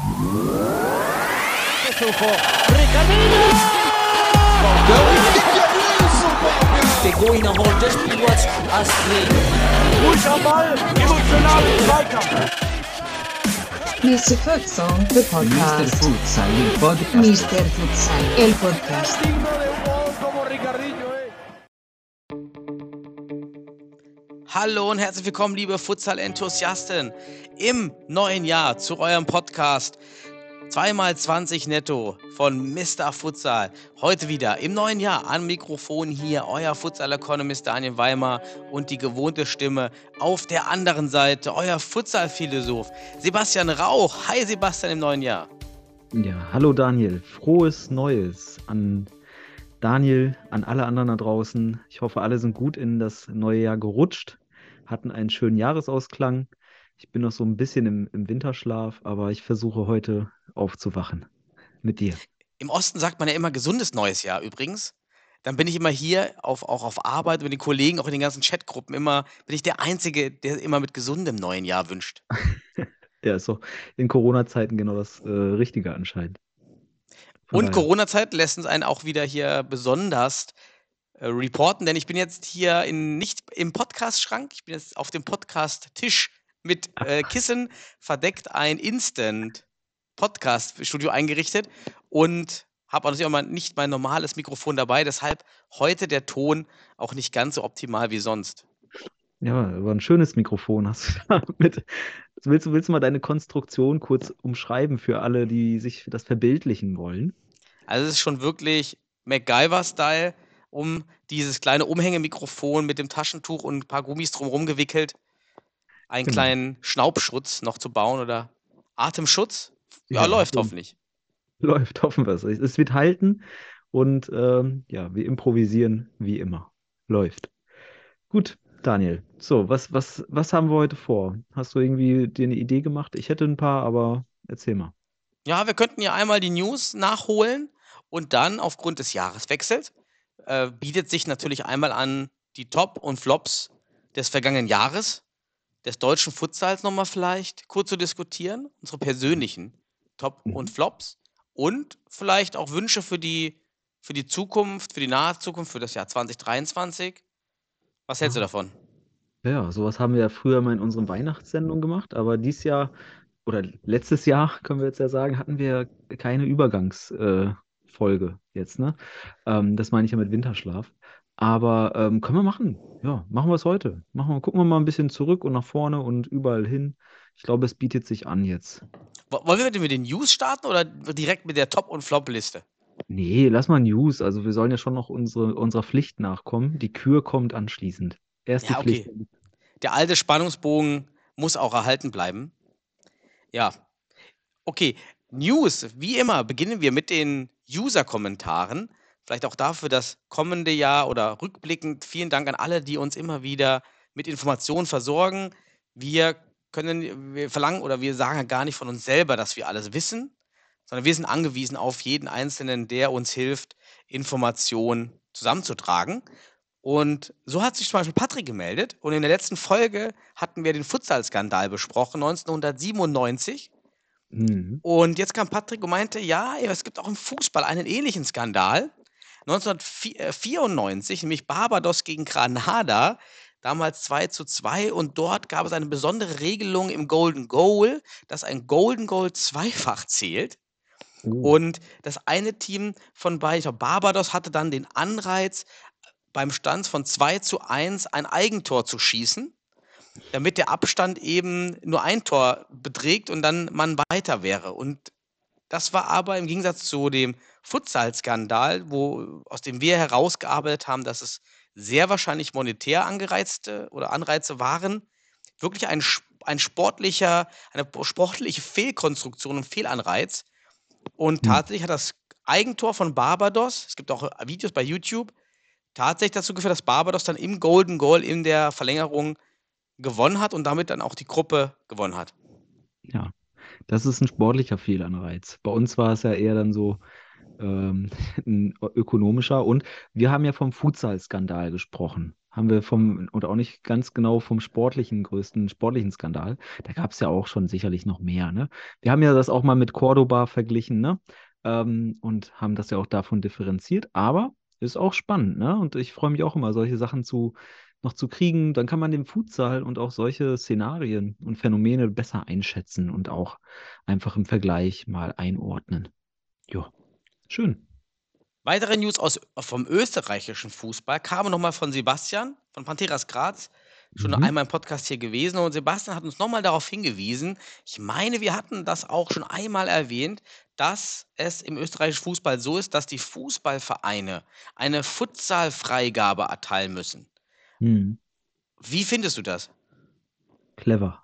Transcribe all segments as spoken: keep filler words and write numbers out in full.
De Goina holt das Spiel Astrid. Ruhig am Ball, emotionalen Zweikampf. mister Futsal, the podcast. mister Futsal, il podcast. mister Futsal, el podcast. Hallo und herzlich willkommen, liebe Futsal-Enthusiasten, im neuen Jahr zu eurem Podcast zweimal zwanzig netto von mister Futsal. Heute wieder im neuen Jahr am Mikrofon hier euer Futsal-Economist Daniel Weimar und die gewohnte Stimme auf der anderen Seite, euer Futsal-Philosoph Sebastian Rauch. Hi Sebastian im neuen Jahr. Ja, hallo Daniel, frohes Neues an Daniel, an alle anderen da draußen. Ich hoffe, alle sind gut in das neue Jahr gerutscht, hatten einen schönen Jahresausklang. Ich bin noch so ein bisschen im, im Winterschlaf, aber ich versuche heute aufzuwachen mit dir. Im Osten sagt man ja immer gesundes neues Jahr übrigens. Dann bin ich immer hier, auf, auch auf Arbeit mit den Kollegen, auch in den ganzen Chatgruppen immer, bin ich der Einzige, der immer mit gesundem neuen Jahr wünscht. Ja, ist doch in Corona-Zeiten genau das äh, Richtige anscheinend. Von Und daher. Corona-Zeit lässt uns einen auch wieder hier besonders äh, reporten, denn ich bin jetzt hier in, nicht im Podcast-Schrank, ich bin jetzt auf dem Podcast-Tisch mit äh, Kissen verdeckt, ein Instant-Podcast-Studio eingerichtet und habe natürlich auch mal nicht mein normales Mikrofon dabei, deshalb heute der Ton auch nicht ganz so optimal wie sonst. Ja, aber ein schönes Mikrofon hast du da mit. Willst du, willst du mal deine Konstruktion kurz umschreiben für alle, die sich das verbildlichen wollen? Also es ist schon wirklich MacGyver-Style, um dieses kleine Umhängemikrofon mit dem Taschentuch und ein paar Gummis drumherum gewickelt, einen Genau. kleinen Schnaubschutz noch zu bauen oder Atemschutz. Ja, Ja, läuft so. hoffentlich. Läuft, hoffen wir es. Es wird halten und ähm, ja, wir improvisieren wie immer. Läuft. Gut, Daniel. So, was, was, was haben wir heute vor? Hast du irgendwie dir eine Idee gemacht? Ich hätte ein paar, aber erzähl mal. Ja, wir könnten ja einmal die News nachholen und dann aufgrund des Jahreswechsels äh, bietet sich natürlich einmal an, die Top und Flops des vergangenen Jahres, des deutschen Futsals nochmal vielleicht kurz zu diskutieren, unsere persönlichen Top Mhm. und Flops und vielleicht auch Wünsche für die, für die Zukunft, für die nahe Zukunft, für das Jahr zwanzig dreiundzwanzig. Was hältst du Ah. davon? Ja, sowas haben wir ja früher mal in unseren Weihnachtssendungen gemacht, aber dieses Jahr oder letztes Jahr, können wir jetzt ja sagen, hatten wir keine Übergangsfolge äh, Folge jetzt, ne? Ähm, das meine ich ja mit Winterschlaf. Aber ähm, können wir machen. Ja, machen wir es heute. Machen wir, gucken wir mal ein bisschen zurück und nach vorne und überall hin. Ich glaube, es bietet sich an jetzt. Wo- Wollen wir denn mit den News starten oder direkt mit der Top- und Flop-Liste? Nee, lass mal News. Also wir sollen ja schon noch unsere, unserer Pflicht nachkommen. Die Kür kommt anschließend. Erst die Ja, okay. Pflicht. Der alte Spannungsbogen muss auch erhalten bleiben. Ja, okay. News, wie immer, beginnen wir mit den User-Kommentaren. Vielleicht auch dafür das kommende Jahr oder rückblickend. Vielen Dank an alle, die uns immer wieder mit Informationen versorgen. Wir können, wir verlangen oder wir sagen ja gar nicht von uns selber, dass wir alles wissen, sondern wir sind angewiesen auf jeden Einzelnen, der uns hilft, Informationen zusammenzutragen. Und so hat sich zum Beispiel Patrick gemeldet. Und in der letzten Folge hatten wir den Futsal-Skandal besprochen, neunzehnhundertsiebenundneunzig. Mhm. Und jetzt kam Patrick und meinte, ja, es gibt auch im Fußball einen ähnlichen Skandal. neunzehnhundertvierundneunzig, nämlich Barbados gegen Granada, damals zwei zu zwei. Und dort gab es eine besondere Regelung im Golden Goal, dass ein Golden Goal zweifach zählt. Oh. Und das eine Team von beiden, ich glaube, Barbados hatte dann den Anreiz, beim Stand von zwei zu eins ein Eigentor zu schießen, damit der Abstand eben nur ein Tor beträgt und dann man weiter wäre. Und das war aber im Gegensatz zu dem Futsal-Skandal, wo, aus dem wir herausgearbeitet haben, dass es sehr wahrscheinlich monetär angereizte oder Anreize waren, wirklich ein, sch- ein sportlicher, eine sportliche Fehlkonstruktion und Fehlanreiz. Und Hm. tatsächlich hat das Eigentor von Barbados, es gibt auch Videos bei YouTube, tatsächlich dazu geführt, dass Barbados dann im Golden Goal in der Verlängerung gewonnen hat und damit dann auch die Gruppe gewonnen hat. Ja, das ist ein sportlicher Fehlanreiz. Bei uns war es ja eher dann so ähm, ein ökonomischer. Und wir haben ja vom Futsal-Skandal gesprochen. haben wir vom, oder auch nicht ganz genau vom sportlichen, größten sportlichen Skandal. Da gab es ja auch schon sicherlich noch mehr, ne? Wir haben ja das auch mal mit Cordoba verglichen, ne? Ähm, und haben das ja auch davon differenziert, aber ist auch spannend, ne? Und ich freue mich auch immer, solche Sachen zu, noch zu kriegen. Dann kann man den Futsal und auch solche Szenarien und Phänomene besser einschätzen und auch einfach im Vergleich mal einordnen. Ja, schön. Weitere News aus, vom österreichischen Fußball kamen nochmal von Sebastian von Panteras Graz, schon Mhm. einmal im Podcast hier gewesen. Und Sebastian hat uns nochmal darauf hingewiesen, ich meine, wir hatten das auch schon einmal erwähnt, dass es im österreichischen Fußball so ist, dass die Fußballvereine eine Futsal-Freigabe erteilen müssen. Hm. Wie findest du das? Clever.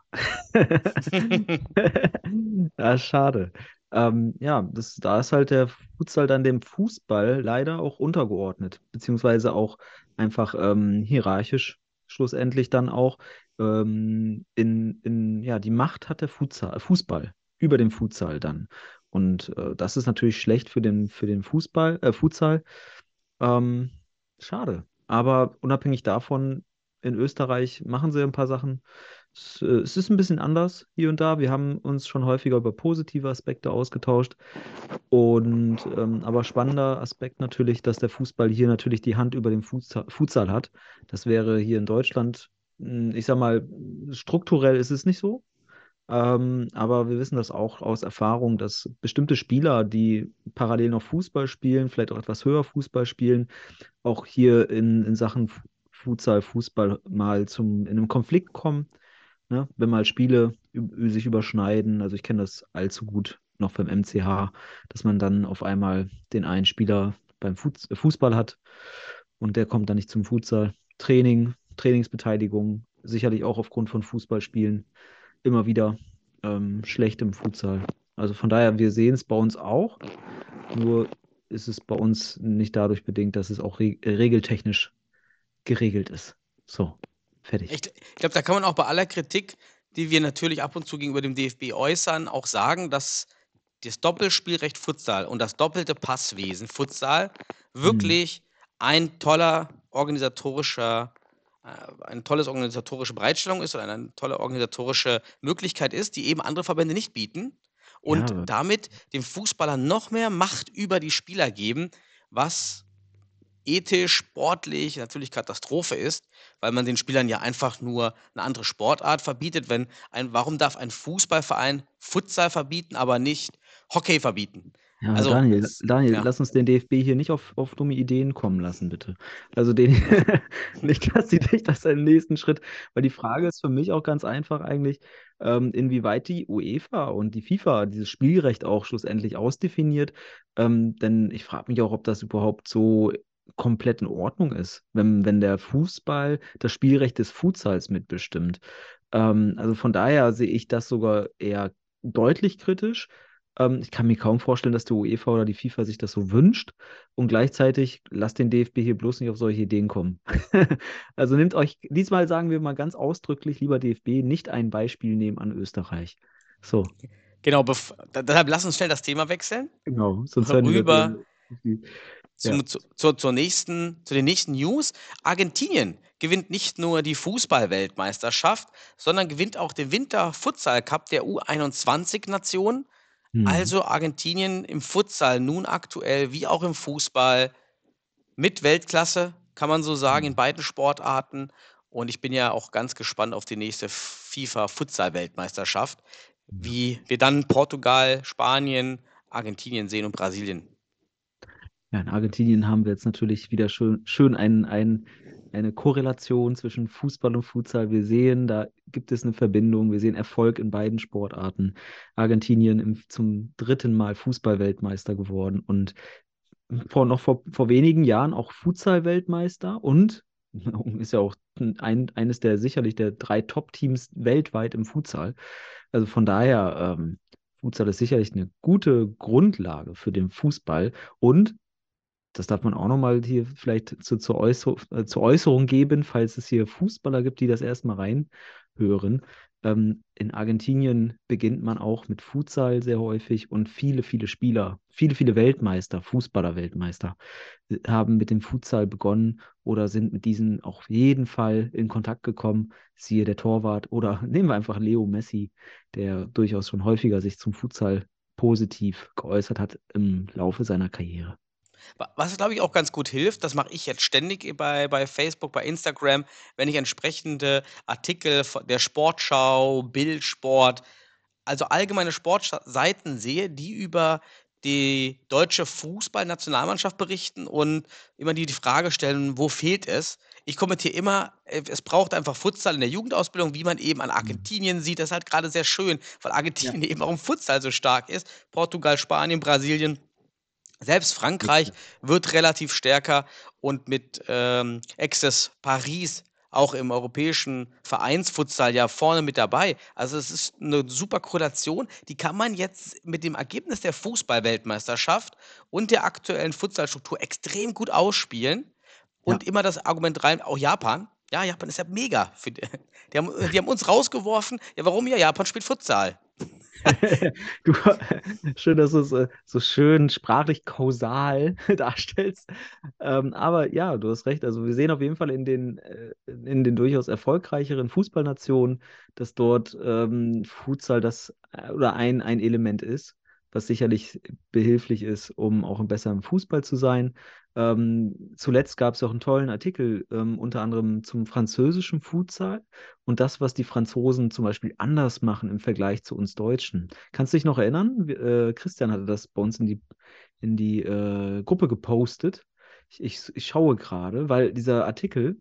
Ja, schade. Ähm, ja, das, da ist halt der Futsal dann dem Fußball leider auch untergeordnet, beziehungsweise auch einfach ähm, hierarchisch schlussendlich dann auch ähm, in, in, ja, die Macht hat der Futsal, Fußball über dem Futsal dann. Und äh, das ist natürlich schlecht für den, für den Fußball, äh, Futsal. Ähm, schade. Aber unabhängig davon, in Österreich machen sie ein paar Sachen. Es, äh, es ist ein bisschen anders hier und da. Wir haben uns schon häufiger über positive Aspekte ausgetauscht. Und ähm, aber spannender Aspekt natürlich, dass der Fußball hier natürlich die Hand über den Futsal, Futsal hat. Das wäre hier in Deutschland, mh, ich sag mal, strukturell ist es nicht so. Ähm, aber wir wissen das auch aus Erfahrung, dass bestimmte Spieler, die parallel noch Fußball spielen, vielleicht auch etwas höher Fußball spielen, auch hier in, in Sachen Fu- Futsal, Fußball mal zum, in einem Konflikt kommen, ne? Wenn mal Spiele ü- sich überschneiden. Also ich kenne das allzu gut noch beim M C H, dass man dann auf einmal den einen Spieler beim Fuß- Fußball hat und der kommt dann nicht zum Futsal. Training, Trainingsbeteiligung, sicherlich auch aufgrund von Fußballspielen immer wieder ähm, schlecht im Futsal. Also von daher, wir sehen es bei uns auch, nur ist es bei uns nicht dadurch bedingt, dass es auch re äh, regeltechnisch geregelt ist. So, fertig. Ich, ich glaube, da kann man auch bei aller Kritik, die wir natürlich ab und zu gegenüber dem D F B äußern, auch sagen, dass das Doppelspielrecht Futsal und das doppelte Passwesen Futsal Hm. wirklich ein toller organisatorischer, äh, eine tolles organisatorische Bereitstellung ist oder eine tolle organisatorische Möglichkeit ist, die eben andere Verbände nicht bieten und Ja, damit dem Fußballer noch mehr Macht über die Spieler geben, was ethisch, sportlich natürlich Katastrophe ist, weil man den Spielern ja einfach nur eine andere Sportart verbietet. Wenn ein, warum darf ein Fußballverein Futsal verbieten, aber nicht Hockey verbieten? ja, Also, Daniel, s- Daniel, ja. lass uns den D F B hier nicht auf, auf dumme Ideen kommen lassen, bitte. Also den, nicht, dass sie sich das im nächsten Schritt, weil die Frage ist für mich auch ganz einfach eigentlich, ähm, inwieweit die UEFA und die FIFA dieses Spielrecht auch schlussendlich ausdefiniert. Ähm, denn ich frage mich auch, ob das überhaupt so komplett in Ordnung ist, wenn, wenn der Fußball das Spielrecht des Futsals mitbestimmt. Ähm, also von daher sehe ich das sogar eher deutlich kritisch. Ähm, ich kann mir kaum vorstellen, dass die UEFA oder die FIFA sich das so wünscht. Und gleichzeitig lasst den D F B hier bloß nicht auf solche Ideen kommen. Also nehmt euch, diesmal sagen wir mal ganz ausdrücklich, lieber D F B, nicht ein Beispiel nehmen an Österreich. So, Genau, bef- da- deshalb lass uns schnell das Thema wechseln. genau. Sonst hören die Rüber Leute. Ja. zum, zu, zur, zur nächsten, zu den nächsten News. Argentinien gewinnt nicht nur die Fußball-Weltmeisterschaft, sondern gewinnt auch den Winter-Futsal-Cup der U einundzwanzig-Nationen. Hm. Also Argentinien im Futsal nun aktuell wie auch im Fußball mit Weltklasse, kann man so sagen, in beiden Sportarten. Und ich bin ja auch ganz gespannt auf die nächste FIFA-Futsal-Weltmeisterschaft, Ja. wie wir dann Portugal, Spanien, Argentinien sehen und Brasilien. Ja, in Argentinien haben wir jetzt natürlich wieder schön, schön ein, ein, eine Korrelation zwischen Fußball und Futsal. Wir sehen, da gibt es eine Verbindung. Wir sehen Erfolg in beiden Sportarten. Argentinien im, zum dritten Mal Fußball-Weltmeister geworden und vor, noch vor, vor wenigen Jahren auch Futsal-Weltmeister und ist ja auch ein, eines der sicherlich der drei Top-Teams weltweit im Futsal. Also von daher, ähm, Futsal ist sicherlich eine gute Grundlage für den Fußball und das darf man auch nochmal hier vielleicht zu, zur, Äußer äh, zur Äußerung geben, falls es hier Fußballer gibt, die das erstmal reinhören. Ähm, in Argentinien beginnt man auch mit Futsal sehr häufig und viele, viele Spieler, viele, viele Weltmeister, Fußballer-Weltmeister, äh, haben mit dem Futsal begonnen oder sind mit diesen auch auf jeden Fall in Kontakt gekommen. Siehe der Torwart oder nehmen wir einfach Leo Messi, der durchaus schon häufiger sich zum Futsal positiv geäußert hat im Laufe seiner Karriere. Wa- Was, glaube ich, auch ganz gut hilft, das mache ich jetzt ständig bei, bei Facebook, bei Instagram, wenn ich entsprechende Artikel von der Sportschau, Bildsport, also allgemeine Sportseiten sehe, die über die deutsche Fußballnationalmannschaft berichten und immer die, die Frage stellen, wo fehlt es? Ich kommentiere immer, äh, es braucht einfach Futsal in der Jugendausbildung, wie man eben an Argentinien sieht. Das ist halt gerade sehr schön, weil Argentinien eben auch im Futsal so stark ist. Portugal, Spanien, Brasilien. Selbst Frankreich wird relativ stärker und mit ähm, Access Paris auch im europäischen Vereinsfutsal ja vorne mit dabei. Also es ist eine super Korrelation, die kann man jetzt mit dem Ergebnis der Fußballweltmeisterschaft und der aktuellen Futsalstruktur extrem gut ausspielen. Und Ja. immer das Argument rein, auch Japan. Ja, Japan ist ja mega. Für die, die, haben, die haben uns rausgeworfen. Ja, warum? Ja, Japan spielt Futsal. Du, schön, dass du es äh, so schön sprachlich kausal darstellst. Ähm, aber ja, du hast recht. Also wir sehen auf jeden Fall in den, äh, in den durchaus erfolgreicheren Fußballnationen, dass dort ähm, Futsal das äh, oder ein, ein Element ist, was sicherlich behilflich ist, um auch besser im Fußball zu sein. Ähm, zuletzt gab es auch einen tollen Artikel, ähm, unter anderem zum französischen Futsal und das, was die Franzosen zum Beispiel anders machen im Vergleich zu uns Deutschen. Kannst du dich noch erinnern? Wir- Äh, Christian hatte das bei uns in die, in die äh, Gruppe gepostet. Ich, ich, ich schaue gerade, weil dieser Artikel,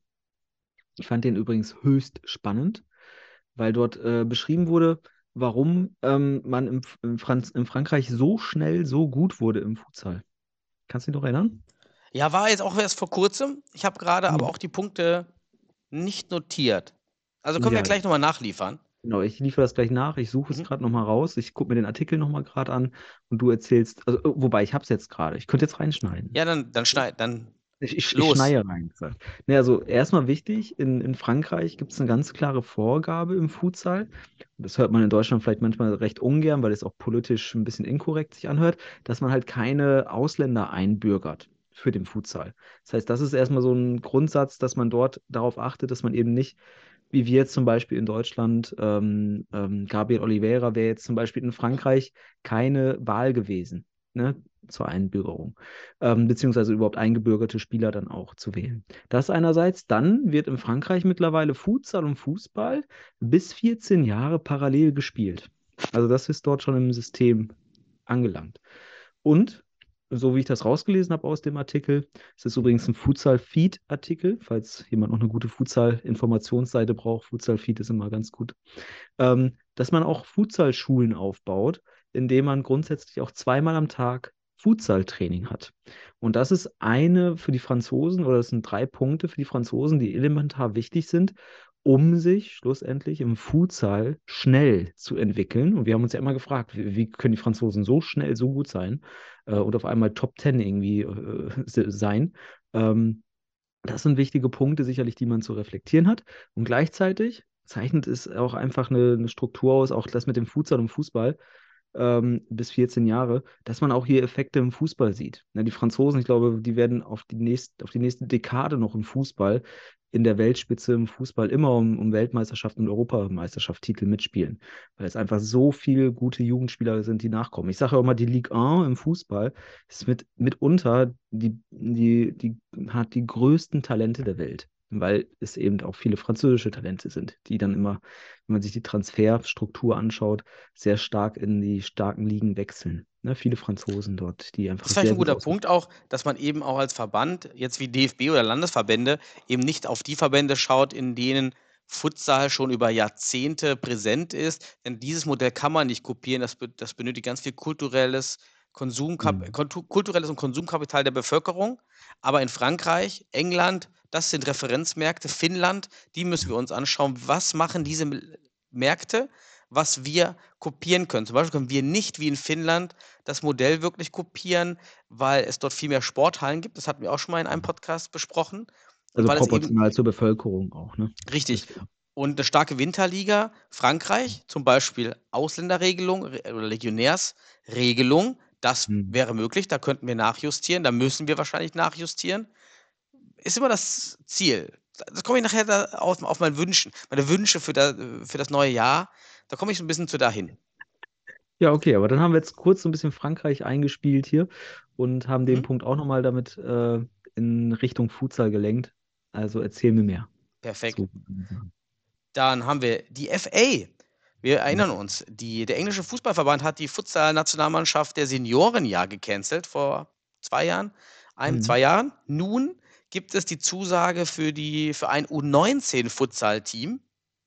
ich fand den übrigens höchst spannend, weil dort äh, beschrieben wurde, warum ähm, man im, im, Franz in Frankreich so schnell so gut wurde im Futsal. Kannst du dich noch erinnern? Ja, war jetzt auch erst vor kurzem. Ich habe gerade aber Ja. auch die Punkte nicht notiert. Also können wir Ja, gleich nochmal nachliefern. genau, ich liefere das gleich nach. Ich suche es Mhm. gerade nochmal raus. Ich gucke mir den Artikel nochmal gerade an und du erzählst, also, äh, wobei ich habe es jetzt gerade. Ich könnte jetzt reinschneiden. Ja, dann, dann schneid, dann Ich, ich, ich los. schneide rein, gesagt. Ne, also erstmal wichtig, in, in Frankreich gibt es eine ganz klare Vorgabe im Futsal. Das hört man in Deutschland vielleicht manchmal recht ungern, weil es auch politisch ein bisschen inkorrekt sich anhört, dass man halt keine Ausländer einbürgert für den Futsal. Das heißt, das ist erstmal so ein Grundsatz, dass man dort darauf achtet, dass man eben nicht, wie wir jetzt zum Beispiel in Deutschland, ähm, ähm, Gabriel Oliveira wäre jetzt zum Beispiel in Frankreich keine Wahl gewesen, ne, zur Einbürgerung, ähm, beziehungsweise überhaupt eingebürgerte Spieler dann auch zu wählen. Das einerseits, dann wird in Frankreich mittlerweile Futsal und Fußball bis vierzehn Jahre parallel gespielt. Also das ist dort schon im System angelangt. Und so wie ich das rausgelesen habe aus dem Artikel, es ist übrigens ein Futsal-Feed-Artikel, falls jemand noch eine gute Futsal-Informationsseite braucht. Futsal-Feed ist immer ganz gut. Ähm, dass man auch Futsal-Schulen aufbaut, indem man grundsätzlich auch zweimal am Tag Futsal-Training hat. Und das ist eine für die Franzosen, oder das sind drei Punkte für die Franzosen, die elementar wichtig sind, um sich schlussendlich im Futsal schnell zu entwickeln. Und wir haben uns ja immer gefragt, wie, wie können die Franzosen so schnell so gut sein äh, und auf einmal Top Ten irgendwie äh, se- sein. Ähm, Das sind wichtige Punkte sicherlich, die man zu reflektieren hat. Und gleichzeitig zeichnet es auch einfach eine, eine Struktur aus, auch das mit dem Futsal und Fußball ähm, bis vierzehn Jahre, dass man auch hier Effekte im Fußball sieht. Ne, die Franzosen, ich glaube, die werden auf die nächst, auf die nächste Dekade noch im Fußball, in der Weltspitze im Fußball immer um, um Weltmeisterschaft und Europameisterschaft Titel mitspielen, weil es einfach so viele gute Jugendspieler sind, die nachkommen. Ich sage ja auch mal, die Ligue eins im Fußball ist mit, mitunter die, die, die hat die größten Talente der Welt, weil es eben auch viele französische Talente sind, die dann immer, wenn man sich die Transferstruktur anschaut, sehr stark in die starken Ligen wechseln. Ne, viele Franzosen dort, die einfach Das ist vielleicht sehr ein gut guter aussehen. Punkt auch, dass man eben auch als Verband, jetzt wie D F B oder Landesverbände, eben nicht auf die Verbände schaut, in denen Futsal schon über Jahrzehnte präsent ist. Denn dieses Modell kann man nicht kopieren. Das, be das benötigt ganz viel kulturelles, Konsumkap Mhm. Kontu- kulturelles und Konsumkapital der Bevölkerung. Aber in Frankreich, England, das sind Referenzmärkte, Finnland, die müssen wir uns anschauen. Was machen diese M- Märkte, was wir kopieren können? Zum Beispiel können wir nicht wie in Finnland das Modell wirklich kopieren, weil es dort viel mehr Sporthallen gibt. Das hatten wir auch schon mal in einem Podcast besprochen. Und Also weil es eben proportional zur Bevölkerung auch, ne? richtig. Deswegen. Und eine starke Winterliga, Frankreich, zum Beispiel Ausländerregelung Re- oder Legionärsregelung, das Hm. wäre möglich, da könnten wir nachjustieren, da müssen wir wahrscheinlich nachjustieren. Ist immer das Ziel. Das komme ich nachher da auf, auf meine Wünschen, meine Wünsche für, da, für das neue Jahr. Da komme ich so ein bisschen zu dahin. Ja, okay, aber dann haben wir jetzt kurz so ein bisschen Frankreich eingespielt hier und haben den Mhm. Punkt auch nochmal damit äh, in Richtung Futsal gelenkt. Also erzähl mir mehr Perfekt. zu. Dann haben wir die F A. Wir erinnern Mhm. uns, die, der englische Fußballverband hat die Futsal-Nationalmannschaft der Senioren ja gecancelt vor zwei Jahren, ein, Mhm. zwei Jahren. Nun gibt es die Zusage für, die, für ein U neunzehn-Futsal-Team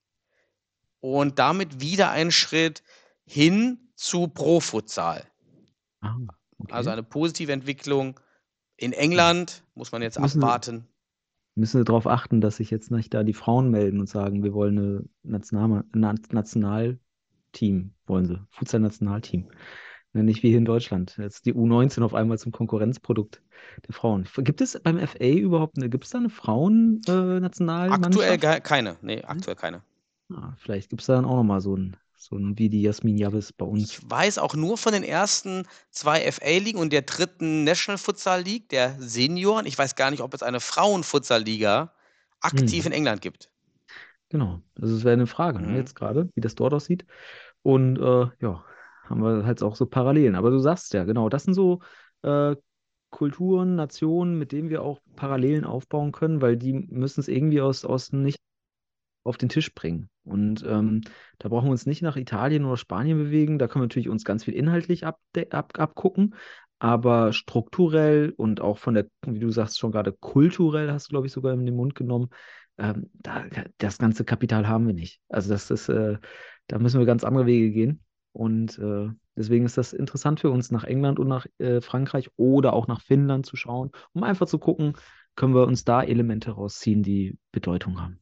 und damit wieder einen Schritt hin zu Pro-Futsal. Ah, okay. Also eine positive Entwicklung. In England muss man jetzt Müssen wir- abwarten. Müssen wir darauf achten, dass sich jetzt nicht da die Frauen melden und sagen, wir wollen eine National Na Nationalteam, wollen sie, Futsal-Nationalteam. Ne, nicht wie hier in Deutschland. Jetzt die U neunzehn auf einmal zum Konkurrenzprodukt der Frauen. Gibt es beim F A überhaupt eine, gibt es da eine Frauen-Nationalmannschaft? Aktuell ge- keine. Nee, aktuell keine. Ah, vielleicht gibt es da dann auch nochmal so ein, so ein wie die Jasmin Jabbes bei uns. Ich weiß auch nur von den ersten zwei F A-Ligen und der dritten National Futsal League, der Senioren. Ich weiß gar nicht, ob es eine Frauen-Futsal-Liga aktiv Hm. in England gibt. Genau, das ist eine Frage, ne, Mhm. jetzt gerade, wie das dort aussieht. Und äh, ja, haben wir halt auch so Parallelen. Aber du sagst ja, genau, das sind so äh, Kulturen, Nationen, mit denen wir auch Parallelen aufbauen können, weil die müssen es irgendwie aus, aus nicht auf den Tisch bringen. Und ähm, da brauchen wir uns nicht nach Italien oder Spanien bewegen. Da können wir natürlich uns ganz viel inhaltlich abde- ab, abgucken. Aber strukturell und auch von der, wie du sagst, schon gerade kulturell, hast du, glaube ich, sogar in den Mund genommen, ähm, da, das ganze Kapital haben wir nicht. Also das ist, äh, da müssen wir ganz andere Wege gehen. Und äh, deswegen ist das interessant für uns, nach England und nach äh, Frankreich oder auch nach Finnland zu schauen, um einfach zu gucken, können wir uns da Elemente rausziehen, die Bedeutung haben.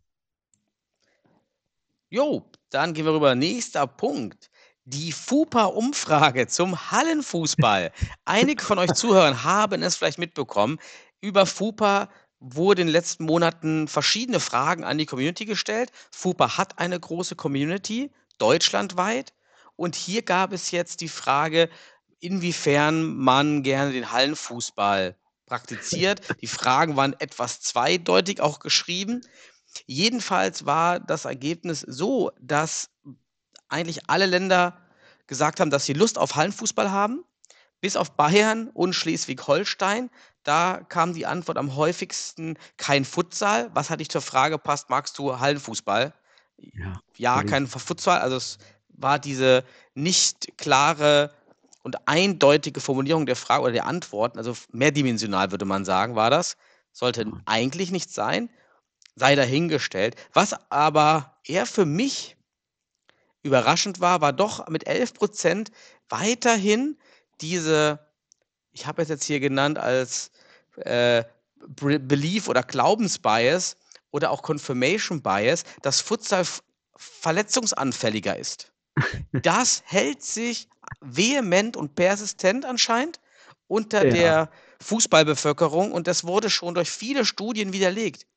Jo, dann gehen wir rüber. Nächster Punkt. Die FUPA-Umfrage zum Hallenfußball. Einige von euch Zuhörern haben es vielleicht mitbekommen. Über FUPA wurden in den letzten Monaten verschiedene Fragen an die Community gestellt. FUPA hat eine große Community, deutschlandweit. Und hier gab es jetzt die Frage, inwiefern man gerne den Hallenfußball praktiziert. Die Fragen waren etwas zweideutig auch geschrieben. Jedenfalls war das Ergebnis so, dass eigentlich alle Länder gesagt haben, dass sie Lust auf Hallenfußball haben, bis auf Bayern und Schleswig-Holstein. Da kam die Antwort am häufigsten kein Futsal. Was hat dich zur Frage passt, magst du Hallenfußball? Ja, Ja, völlig. kein Futsal. Also es war diese nicht klare und eindeutige Formulierung der Frage oder der Antworten, also mehrdimensional würde man sagen, war das. Sollte Ja. eigentlich nicht sein, sei dahingestellt. Was aber eher für mich überraschend war, war doch mit elf Prozent weiterhin diese, ich habe es jetzt hier genannt als äh, Bre- Belief oder Glaubensbias oder auch Confirmation Bias, dass Futsal f- verletzungsanfälliger ist. Das hält sich vehement und persistent anscheinend unter Ja. der Fußballbevölkerung und das wurde schon durch viele Studien widerlegt.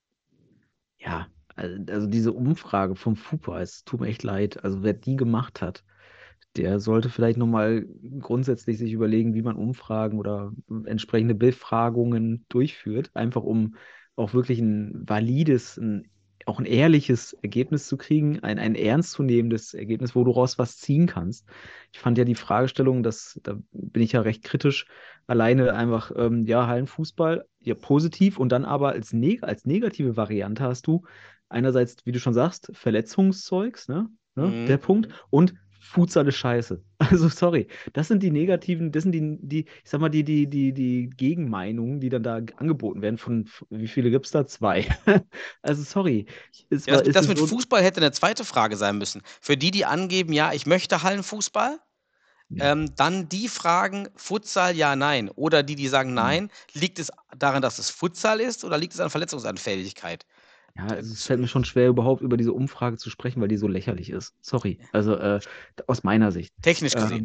Ja, also also diese Umfrage vom FUPA, es tut mir echt leid. Also wer die gemacht hat, der sollte vielleicht nochmal grundsätzlich sich überlegen, wie man Umfragen oder entsprechende Befragungen durchführt, einfach um auch wirklich ein valides, ein, auch ein ehrliches Ergebnis zu kriegen, ein, ein ernstzunehmendes Ergebnis, wo du raus was ziehen kannst. Ich fand ja die Fragestellung, das, da bin ich ja recht kritisch, alleine einfach, ähm, ja, Hallenfußball, ja, positiv und dann aber als, neg als negative Variante hast du einerseits, wie du schon sagst, Verletzungszeugs, ne? Ne? Mhm. Der Punkt. Und Futsal ist scheiße. Also sorry, das sind die negativen, das sind die, die, ich sag mal, die, die, die, die Gegenmeinungen, die dann da angeboten werden. Von wie viele gibt es da? Zwei. Also sorry. Es Ja, das, war, mit, es das ist mit so, Fußball hätte eine zweite Frage sein müssen. Für die, die angeben, ja, ich möchte Hallenfußball, ja. ähm, dann die fragen, Futsal, ja, nein. Oder die, die sagen, Hm. nein, liegt es daran, dass es Futsal ist oder liegt es an Verletzungsanfälligkeit? Ja, also es fällt mir schon schwer, überhaupt über diese Umfrage zu sprechen, weil die so lächerlich ist. Sorry. Also äh, aus meiner Sicht. Technisch Ähm, gesehen.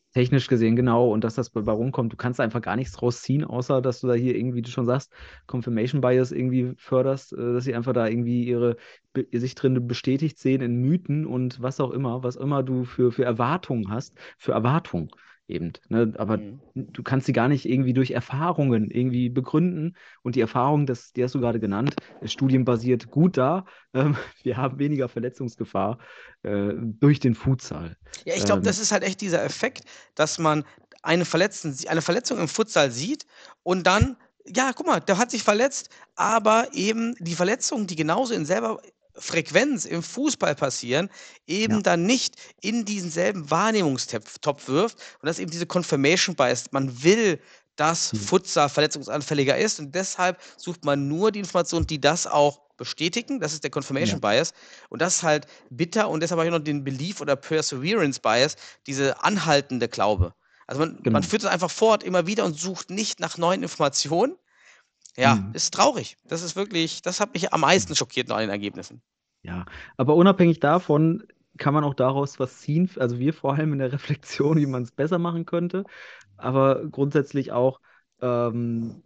Technisch gesehen, genau, und dass das bei bei rumkommt, du kannst da einfach gar nichts draus ziehen, außer dass du da hier irgendwie, wie du schon sagst, Confirmation Bias irgendwie förderst, äh, dass sie einfach da irgendwie ihre be- sich drin bestätigt sehen in Mythen und was auch immer, was immer du für, für Erwartungen hast, für Erwartungen eben. Ne? Aber Mhm. du kannst sie gar nicht irgendwie durch Erfahrungen irgendwie begründen. Und die Erfahrung, das, die hast du gerade genannt, ist studienbasiert gut da. Ähm, wir haben weniger Verletzungsgefahr äh, durch den Futsal. Ja, ich glaube, Ähm, das ist halt echt dieser Effekt, dass man eine Verletzten, eine Verletzung im Futsal sieht und dann, ja, guck mal, der hat sich verletzt, aber eben die Verletzungen, die genauso in selber Frequenz im Fußball passieren, eben ja. dann nicht in diesen selben Wahrnehmungstopf Topf wirft und das ist eben diese Confirmation Bias. Man will, dass Hm. Futsal verletzungsanfälliger ist und deshalb sucht man nur die Informationen, die das auch bestätigen. Das ist der Ja. Confirmation Bias. Und das ist halt bitter und deshalb habe ich noch den Belief oder Perseverance Bias, diese anhaltende Glaube. Also man, man Genau. führt es einfach fort, immer wieder und sucht nicht nach neuen Informationen. Ja, Mhm. ist traurig. Das ist wirklich, das hat mich am meisten schockiert noch an den Ergebnissen. Ja, aber unabhängig davon kann man auch daraus was ziehen. Also wir vor allem in der Reflexion, wie man es besser machen könnte. Aber grundsätzlich auch, ähm,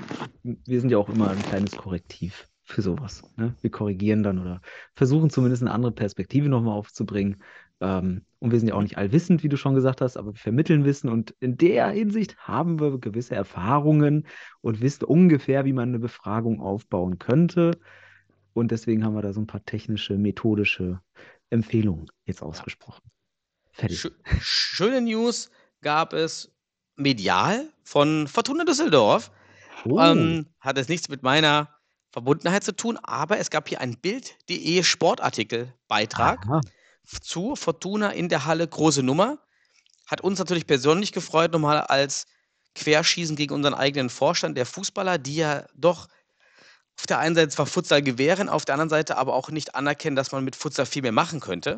wir sind ja auch immer ein kleines Korrektiv für sowas. Ne? Wir korrigieren dann oder versuchen zumindest eine andere Perspektive nochmal aufzubringen. Ähm, und wir sind ja auch nicht allwissend, wie du schon gesagt hast, aber wir vermitteln Wissen. Und in der Hinsicht haben wir gewisse Erfahrungen und wissen ungefähr, wie man eine Befragung aufbauen könnte. Und deswegen haben wir da so ein paar technische, methodische Empfehlungen jetzt Ja. ausgesprochen. Fertig. Schö schöne News gab es medial von Fortuna Düsseldorf. Oh, Ähm, hat jetzt nichts mit meiner Verbundenheit zu tun, aber es gab hier einen Bild.de Sportartikel-Beitrag aha. zu Fortuna in der Halle, große Nummer. Hat uns natürlich persönlich gefreut, nochmal als Querschießen gegen unseren eigenen Vorstand der Fußballer, die ja doch auf der einen Seite zwar Futsal gewähren, auf der anderen Seite aber auch nicht anerkennen, dass man mit Futsal viel mehr machen könnte.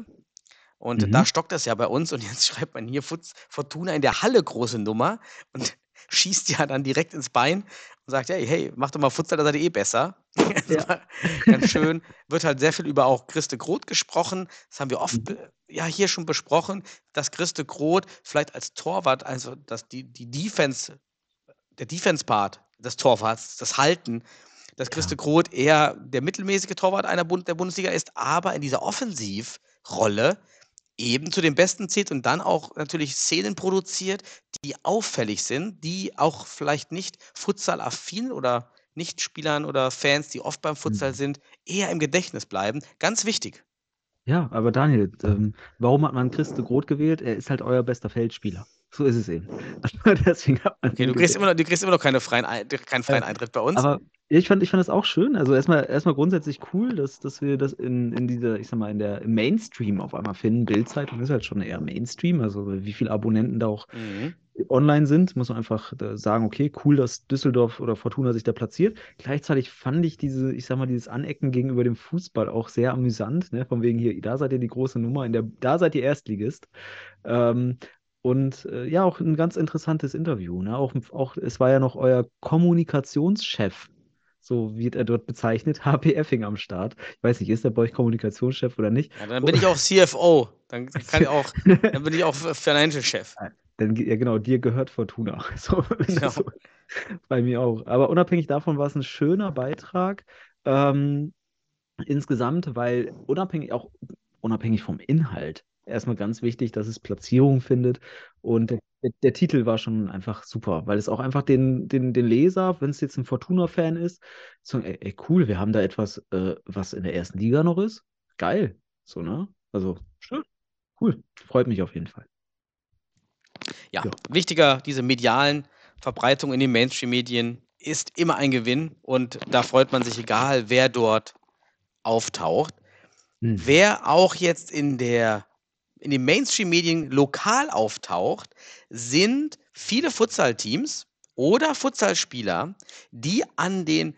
Und da Mhm. stockt das ja bei uns und jetzt schreibt man hier Futz, Fortuna in der Halle große Nummer und schießt ja dann direkt ins Bein und sagt, hey, hey, mach doch mal Futsal, da seid ihr eh besser. Das Ja. war ganz schön. Wird halt sehr viel über auch Christe Groth gesprochen. Das haben wir oft Mhm. be- ja hier schon besprochen, dass Christe Groth vielleicht als Torwart, also dass die, die Defense, der Defense-Part des Torwarts, das Halten, dass Ja. Christe Groth eher der mittelmäßige Torwart einer Bund der Bundesliga ist, aber in dieser Offensivrolle eben zu den Besten zählt und dann auch natürlich Szenen produziert, die auffällig sind, die auch vielleicht nicht futsal-affin oder Nichtspielern oder Fans, die oft beim Futsal Mhm. sind, eher im Gedächtnis bleiben. Ganz wichtig. Ja, aber Daniel, ähm, warum hat man Christe Groth gewählt? Er ist halt euer bester Feldspieler. So ist es eben. Also deswegen hat man Okay, ihn du kriegst gewählt. immer noch, du kriegst immer noch keine freien, Ein- keinen freien Äh, Eintritt bei uns. aber ich fand, ich fand das auch schön. Also erstmal, erstmal grundsätzlich cool, dass, dass wir das in, in dieser, ich sag mal, in der im Mainstream auf einmal finden. Bild-Zeitung ist halt schon eher Mainstream. Also wie viele Abonnenten da auch Mhm. online sind, muss man einfach äh, sagen, okay, cool, dass Düsseldorf oder Fortuna sich da platziert. Gleichzeitig fand ich diese, ich sag mal, dieses Anecken gegenüber dem Fußball auch sehr amüsant, ne? Von wegen hier, da seid ihr die große Nummer, in der, da seid ihr Erstligist. Ähm, und äh, ja, auch ein ganz interessantes Interview, ne? Auch, auch, es war ja noch euer Kommunikationschef, so wird er dort bezeichnet, H P Effing am Start. Ich weiß nicht, ist er bei euch Kommunikationschef oder nicht? Ja, dann bin ich auch C F O. Dann kann ich auch, dann bin ich auch Financial Chef. Dann, ge- ja genau, dir gehört Fortuna. So, wenn Genau. das so, bei mir auch. Aber unabhängig davon war es ein schöner Beitrag ähm, insgesamt, weil unabhängig, auch unabhängig vom Inhalt, erstmal ganz wichtig, dass es Platzierung findet. Und der, der, der Titel war schon einfach super, weil es auch einfach den, den, den Leser, wenn es jetzt ein Fortuna-Fan ist, sagen, ey, ey, cool, wir haben da etwas, äh, was in der ersten Liga noch ist. Geil. So, ne? Also, schön. Cool. Freut mich auf jeden Fall. Ja, Ja. wichtiger, diese medialen Verbreitung in den Mainstream-Medien ist immer ein Gewinn und da freut man sich, egal wer dort auftaucht. Hm. Wer auch jetzt in der in den Mainstream-Medien lokal auftaucht, sind viele Futsal-Teams oder Futsalspieler, die an den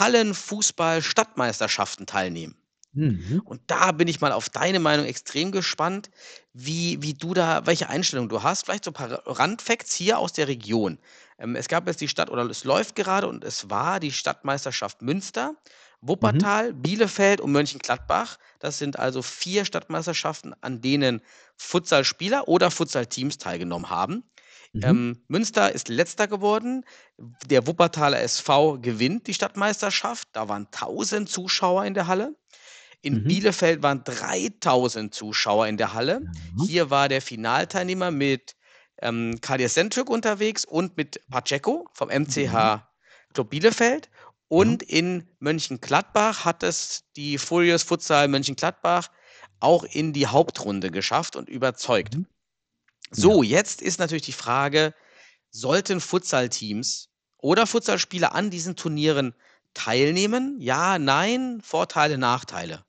Hallenfußball-Stadtmeisterschaften teilnehmen. Mhm. Und da bin ich mal auf deine Meinung extrem gespannt, wie, wie du da, welche Einstellung du hast. Vielleicht so ein paar Randfacts hier aus der Region. Ähm, es gab jetzt die Stadt, oder es läuft gerade und es war die Stadtmeisterschaft Münster. Wuppertal, Bielefeld und Mönchengladbach. Das sind also vier Stadtmeisterschaften, an denen Futsalspieler oder Futsalteams teilgenommen haben. Mhm. Ähm, Münster ist letzter geworden. Der Wuppertaler S V gewinnt die Stadtmeisterschaft. Da waren tausend Zuschauer in der Halle. In Mhm. Bielefeld waren dreitausend Zuschauer in der Halle. Ja. Hier war der Finalteilnehmer mit ähm, Kadir Şentürk unterwegs und mit Pacheco vom M C H Club Bielefeld. Und in Mönchengladbach hat es die Furious Futsal Mönchengladbach auch in die Hauptrunde geschafft und überzeugt. Mhm. So, jetzt ist natürlich die Frage, sollten Futsal-Teams oder Futsalspieler an diesen Turnieren teilnehmen? Ja, nein, Vorteile, Nachteile.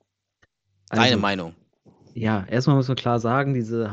Deine Also, Meinung? ja, erstmal muss man klar sagen, diese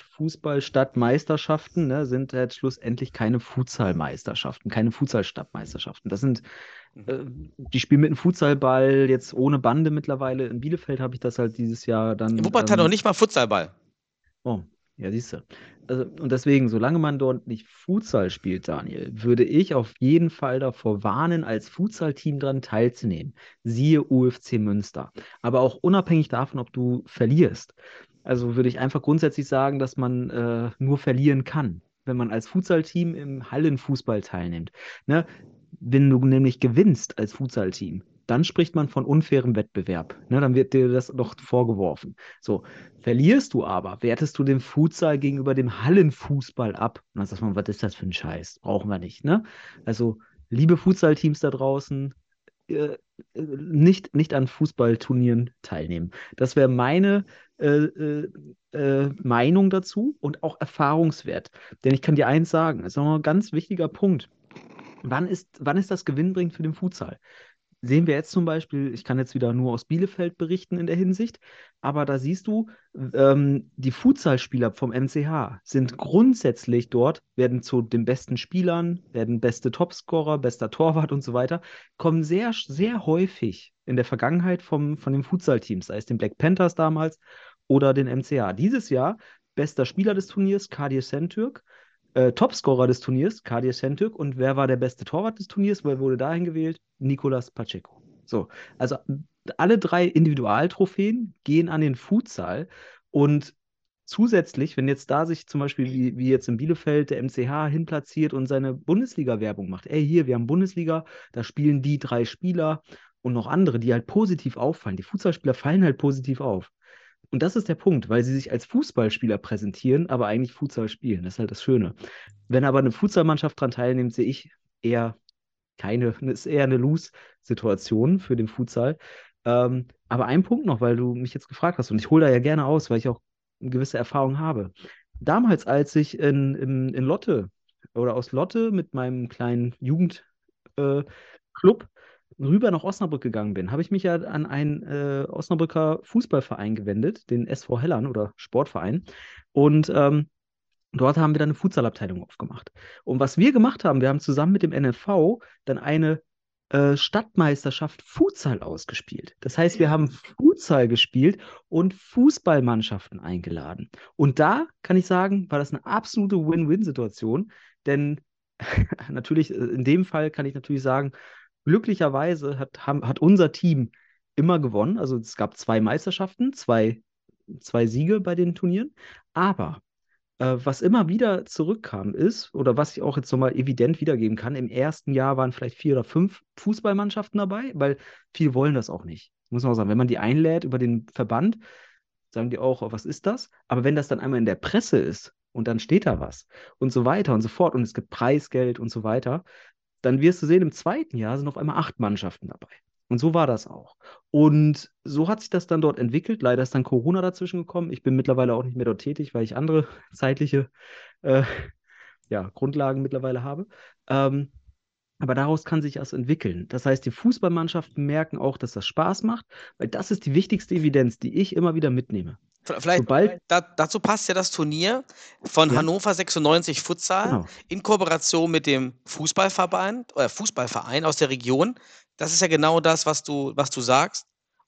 Hallenfußball-Stadtmeisterschaften, ne, sind halt schlussendlich keine Futsalmeisterschaften, keine Futsal-Stadtmeisterschaften. Das sind, äh, die spielen mit einem Futsalball jetzt ohne Bande mittlerweile. In Bielefeld habe ich das halt dieses Jahr dann. In Wuppertal ähm, noch nicht mal Futsalball. Oh, ja, siehst du. Also, und deswegen, solange man dort nicht Futsal spielt, Daniel, würde ich auf jeden Fall davor warnen, als Futsal-Team daran teilzunehmen. Siehe U F C Münster. Aber auch unabhängig davon, ob du verlierst. Also würde ich einfach grundsätzlich sagen, dass man äh, nur verlieren kann, wenn man als Futsal-Team im Hallenfußball teilnimmt. Ne? Wenn du nämlich gewinnst als Futsal-Team, dann spricht man von unfairem Wettbewerb. Ne? Dann wird dir das noch vorgeworfen. So, verlierst du aber, wertest du den Futsal gegenüber dem Hallenfußball ab. Und dann sagt man, was ist das für ein Scheiß? Brauchen wir nicht. Ne? Also, liebe Futsal-Teams da draußen, äh, nicht, nicht an Fußballturnieren teilnehmen. Das wäre meine äh, äh, äh, Meinung dazu und auch Erfahrungswert. Denn ich kann dir eins sagen, das ist noch ein ganz wichtiger Punkt. Wann ist, wann ist das gewinnbringend für den Futsal? Sehen wir jetzt zum Beispiel, ich kann jetzt wieder nur aus Bielefeld berichten in der Hinsicht, aber da siehst du, ähm, die Futsalspieler vom M C H sind grundsätzlich dort, werden zu den besten Spielern, werden beste Topscorer, bester Torwart und so weiter, kommen sehr, sehr häufig in der Vergangenheit vom, von den Futsalteams, sei es den Black Panthers damals oder den M C H. Dieses Jahr bester Spieler des Turniers, Kadir Şentürk. Äh, Topscorer des Turniers, Kadir Şentürk. Und wer war der beste Torwart des Turniers? Wer wurde dahin gewählt? Nicolas Pacheco. So, also alle drei Individualtrophäen gehen an den Futsal. Und zusätzlich, wenn jetzt da sich zum Beispiel, wie, wie jetzt in Bielefeld, der M C H hinplatziert und seine Bundesliga-Werbung macht, ey, hier, wir haben Bundesliga, da spielen die drei Spieler und noch andere, die halt positiv auffallen. Die Futsalspieler fallen halt positiv auf. Und das ist der Punkt, weil sie sich als Fußballspieler präsentieren, aber eigentlich Futsal spielen. Das ist halt das Schöne. Wenn aber eine Futsalmannschaft daran teilnimmt, sehe ich eher keine, ist eher eine Lose-Situation für den Futsal. Ähm, aber ein Punkt noch, weil du mich jetzt gefragt hast, und ich hole da ja gerne aus, weil ich auch eine gewisse Erfahrung habe. Damals, als ich in, in, in Lotte oder aus Lotte mit meinem kleinen Jugendclub äh, rüber nach Osnabrück gegangen bin, habe ich mich ja an einen äh, Osnabrücker Fußballverein gewendet, den S V Hellern oder Sportverein. Und ähm, dort haben wir dann eine Futsalabteilung aufgemacht. Und was wir gemacht haben, wir haben zusammen mit dem N F V dann eine äh, Stadtmeisterschaft Futsal ausgespielt. Das heißt, wir haben Futsal gespielt und Fußballmannschaften eingeladen. Und da kann ich sagen, war das eine absolute Win-Win-Situation, denn natürlich, in dem Fall kann ich natürlich sagen, glücklicherweise hat, haben, hat unser Team immer gewonnen. Also es gab zwei Meisterschaften, zwei, zwei Siege bei den Turnieren. Aber äh, was immer wieder zurückkam ist, oder was ich auch jetzt nochmal evident wiedergeben kann, im ersten Jahr waren vielleicht vier oder fünf Fußballmannschaften dabei, weil viele wollen das auch nicht. Muss man auch sagen, wenn man die einlädt über den Verband, sagen die auch, oh, was ist das? Aber wenn das dann einmal in der Presse ist und dann steht da was und so weiter und so fort und es gibt Preisgeld und so weiter, dann wirst du sehen, im zweiten Jahr sind auf einmal acht Mannschaften dabei. Und so war das auch. Und so hat sich das dann dort entwickelt. Leider ist dann Corona dazwischen gekommen. Ich bin mittlerweile auch nicht mehr dort tätig, weil ich andere zeitliche äh, ja, Grundlagen mittlerweile habe. Ähm, aber daraus kann sich das entwickeln. Das heißt, die Fußballmannschaften merken auch, dass das Spaß macht, weil das ist die wichtigste Evidenz, die ich immer wieder mitnehme. Vielleicht Sobald, da, dazu passt ja das Turnier von Ja. Hannover sechsundneunzig Futsal Genau. in Kooperation mit dem Fußballverband oder Fußballverein aus der Region. Das ist ja genau das, was du, was du sagst.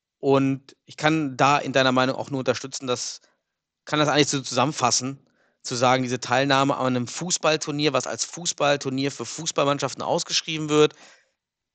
Und ich kann da in deiner Meinung auch nur unterstützen, dass kann das eigentlich so zusammenfassen, zu sagen, diese Teilnahme an einem Fußballturnier, was als Fußballturnier für Fußballmannschaften ausgeschrieben wird,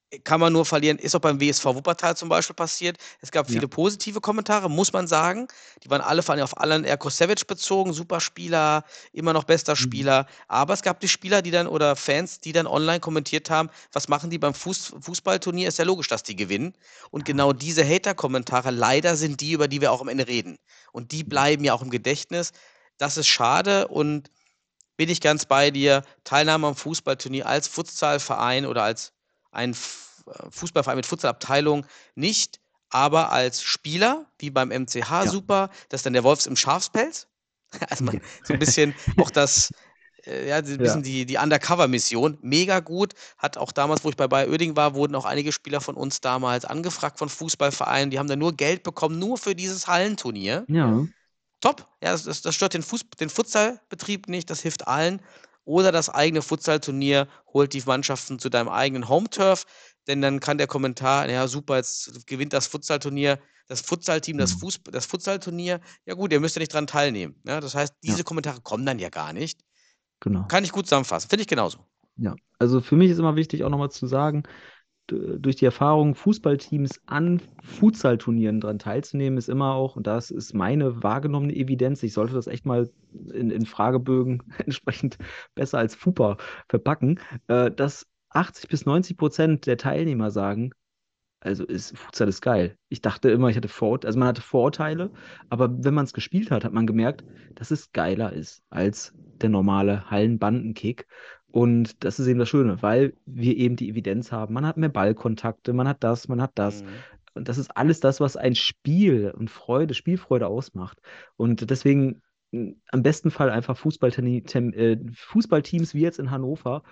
kann man nur verlieren. Ist auch beim W S V Wuppertal zum Beispiel passiert. Es gab viele Ja. positive Kommentare, muss man sagen. Die waren alle vor allem auf Alan Erkosevic bezogen. Super Spieler, immer noch bester Mhm. Spieler. Aber es gab die Spieler, die dann oder Fans, die dann online kommentiert haben, was machen die beim Fuß, Fußballturnier? Ist ja logisch, dass die gewinnen. Und genau diese Hater-Kommentare, leider sind die, über die wir auch am Ende reden. Und die bleiben ja auch im Gedächtnis. Das ist schade und bin ich ganz bei dir. Teilnahme am Fußballturnier als Futsalverein oder als ein F- äh, Fußballverein mit Futsalabteilung nicht, aber als Spieler, wie beim M C H, Ja. super. Das ist dann der Wolfs im Schafspelz. Also man, Ja. so ein bisschen auch das, äh, ja, so ein bisschen Ja. die, die Undercover-Mission. Mega gut. Hat auch damals, wo ich bei Bayer Oerding war, wurden auch einige Spieler von uns damals angefragt von Fußballvereinen. Die haben dann nur Geld bekommen, nur für dieses Hallenturnier. Ja. Top. Ja, das, das, das stört den, Fuß, den Futsalbetrieb nicht, das hilft allen. Oder das eigene Futsalturnier holt die Mannschaften zu deinem eigenen Home-Turf, denn dann kann der Kommentar, ja super, jetzt gewinnt das Futsalturnier, das Futsalteam, das, Mhm. Fuß, das Futsalturnier. Ja gut, ihr müsst ja nicht dran teilnehmen. Ja, das heißt, diese Ja. Kommentare kommen dann ja gar nicht. Genau. Kann ich gut zusammenfassen, finde ich genauso. Ja. Also für mich ist immer wichtig, auch nochmal zu sagen, d- durch die Erfahrung, Fußballteams an Futsal-Turnieren dran teilzunehmen, ist immer auch, und das ist meine wahrgenommene Evidenz, ich sollte das echt mal in, in Fragebögen entsprechend besser als FUPA verpacken, äh, dass achtzig bis neunzig Prozent der Teilnehmer sagen, also ist, Futsal ist geil. Ich dachte immer, ich hatte Vorurteile, also man hatte Vorurteile, aber wenn man es gespielt hat, hat man gemerkt, dass es geiler ist als der normale Hallenbandenkick. Und das ist eben das Schöne, weil wir eben die Evidenz haben. Man hat mehr Ballkontakte, man hat das, man hat das. Mhm. Und das ist alles das, was ein Spiel und Freude, Spielfreude ausmacht. Und deswegen mh, am besten Fall einfach Fußballteni- tem- äh, Fußballteams wie jetzt in Hannover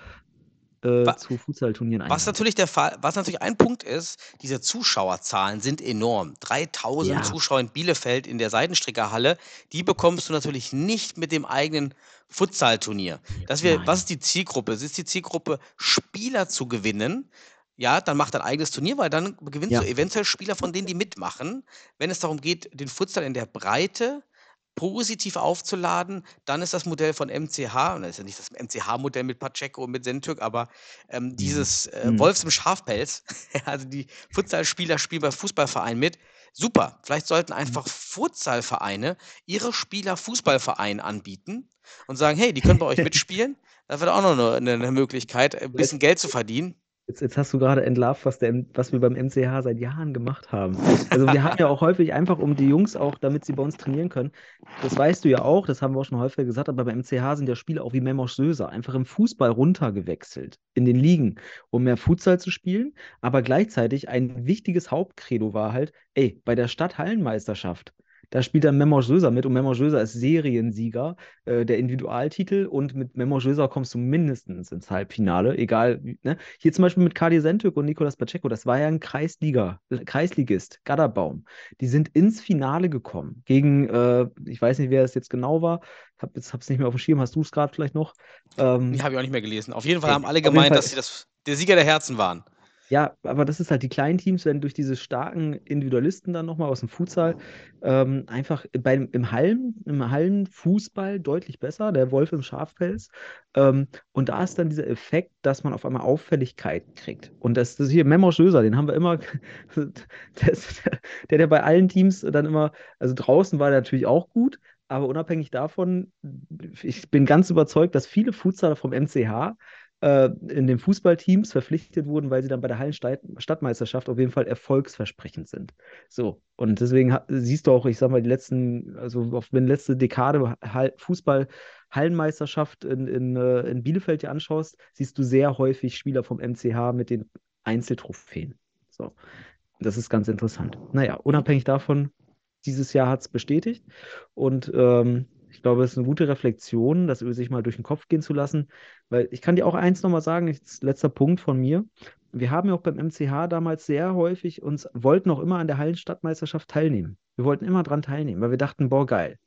äh, Wa- zu Futsalturnieren Was einladen. natürlich der Fall, was natürlich ein Punkt ist, diese Zuschauerzahlen sind enorm. dreitausend Ja, Zuschauer in Bielefeld in der Seidenstrickerhalle, die bekommst du natürlich nicht mit dem eigenen Futsalturnier. Das wir, was nein. ist die Zielgruppe? Es ist die Zielgruppe, Spieler zu gewinnen. Ja, dann mach dein eigenes Turnier, weil dann gewinnst Ja. du eventuell Spieler, von denen die mitmachen. Wenn es darum geht, den Futsal in der Breite positiv aufzuladen, dann ist das Modell von M C H, und das ist ja nicht das M C H-Modell mit Pacheco und mit Sentürk, aber ähm, Ja. dieses äh, Mhm. Wolfs im Schafpelz, also die Futsalspieler spielen bei Fußballvereinen mit. Super. Vielleicht sollten einfach Futsalvereine ihre Spieler Fußballvereinen anbieten und sagen, hey, die können bei euch mitspielen. Das wäre auch noch eine, eine, eine Möglichkeit, ein bisschen Geld zu verdienen. Jetzt, jetzt hast du gerade entlarvt, was, der, was wir beim M C H seit Jahren gemacht haben. Also wir haben ja auch häufig einfach, um die Jungs auch, damit sie bei uns trainieren können, das weißt du ja auch, das haben wir auch schon häufiger gesagt, aber beim M C H sind ja Spieler auch wie Memoš Söser einfach im Fußball runtergewechselt, in den Ligen, um mehr Futsal zu spielen, aber gleichzeitig ein wichtiges Hauptcredo war halt, ey, bei der Stadthallenmeisterschaft, da spielt dann Memoš Söser mit und Memoš Söser ist Seriensieger äh, der Individualtitel und mit Memoš Söser kommst du mindestens ins Halbfinale, egal, wie- ne? Hier zum Beispiel mit Kadi Sentürk und Nicolas Pacheco, das war ja ein Kreisliga, Kreisligist, Gadderbaum. Die sind ins Finale gekommen gegen, äh, ich weiß nicht, wer es jetzt genau war, hab jetzt hab's nicht mehr auf dem Schirm, hast du es gerade vielleicht noch? Ähm, Die habe ich auch nicht mehr gelesen. Auf jeden Fall ey, haben alle auf jeden gemeint, Fall, dass sie das, der Sieger der Herzen waren. ja, aber das ist halt, die kleinen Teams werden durch diese starken Individualisten dann nochmal aus dem Futsal ähm, einfach beim, im Hallen, im Hallenfußball deutlich besser, der Wolf im Schafpelz. Ähm, und da ist dann dieser Effekt, dass man auf einmal Auffälligkeit kriegt. Und das, das hier, Memoš Söser, den haben wir immer, der, ist- der, der bei allen Teams dann immer, also draußen war der natürlich auch gut, aber unabhängig davon, ich bin ganz überzeugt, dass viele Futsaler vom M C H äh, in den Fußballteams verpflichtet wurden, weil sie dann bei der Hallenstadtmeisterschaft auf jeden Fall erfolgsversprechend sind. So, und deswegen ha- siehst du auch, ich sag mal, die letzten, also auf, wenn die letzte Dekade Hall- Fußball-Hallenmeisterschaft in, in, äh, in Bielefeld dir anschaust, siehst du sehr häufig Spieler vom M C H mit den Einzeltrophäen. So, das ist ganz interessant. Naja, unabhängig davon, dieses Jahr hat es bestätigt und ähm, ich glaube, es ist eine gute Reflexion, das über sich mal durch den Kopf gehen zu lassen, weil ich kann dir auch eins nochmal sagen, jetzt letzter Punkt von mir. Wir haben ja auch beim M C H damals sehr häufig uns, wollten auch immer an der Hallenstadtmeisterschaft teilnehmen. Wir wollten immer dran teilnehmen, weil wir dachten, boah, geil.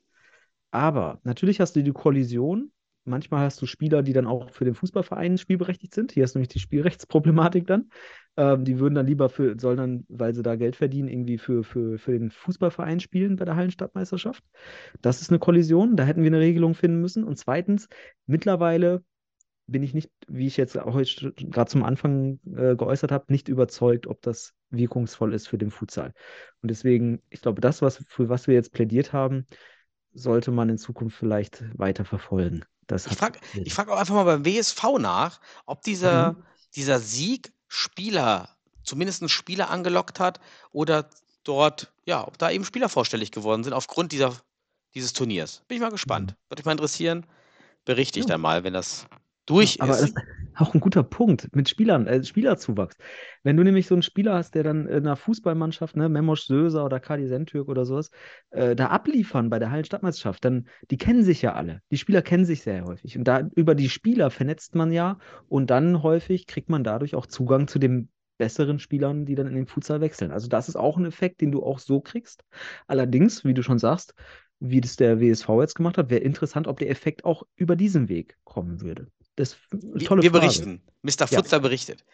Aber natürlich hast du die Kollision. Manchmal hast du Spieler, die dann auch für den Fußballverein spielberechtigt sind. Hier hast du nämlich die Spielrechtsproblematik dann. Ähm, die würden dann lieber für, sollen dann, weil sie da Geld verdienen, irgendwie für, für, für den Fußballverein spielen bei der Hallenstadtmeisterschaft. Das ist eine Kollision, da hätten wir eine Regelung finden müssen. Und zweitens, mittlerweile bin ich nicht, wie ich jetzt auch heute gerade zum Anfang äh, geäußert habe, nicht überzeugt, ob das wirkungsvoll ist für den Futsal. Und deswegen, ich glaube, das, was, für was wir jetzt plädiert haben, sollte man in Zukunft vielleicht weiter verfolgen. Das Ich hat frage Sinn. ich frag auch einfach mal beim W S V nach, ob dieser, Mhm. dieser Sieg Spieler, zumindest Spieler angelockt hat oder dort, ja, ob da eben Spieler vorstellig geworden sind aufgrund dieser, dieses Turniers. Bin ich mal gespannt. Würde mich mal interessieren. Berichte ich Ja. dann mal, wenn das Ja, durch aber das ist. ist auch ein guter Punkt mit Spielern, äh, Spielerzuwachs. Wenn du nämlich so einen Spieler hast, der dann in einer Fußballmannschaft, ne, Memoş Sözer oder Kadi Şentürk oder sowas, äh, da abliefern bei der Hallenstadtmeisterschaft, dann, die kennen sich ja alle. Die Spieler kennen sich sehr häufig. Und da über die Spieler vernetzt man ja und dann häufig kriegt man dadurch auch Zugang zu den besseren Spielern, die dann in den Futsal wechseln. Also das ist auch ein Effekt, den du auch so kriegst. Allerdings, wie du schon sagst, wie das der W S V jetzt gemacht hat, wäre interessant, ob der Effekt auch über diesen Weg kommen würde. Das ist eine Wir, tolle wir Frage. berichten. Mister Ja. Futsal berichtet.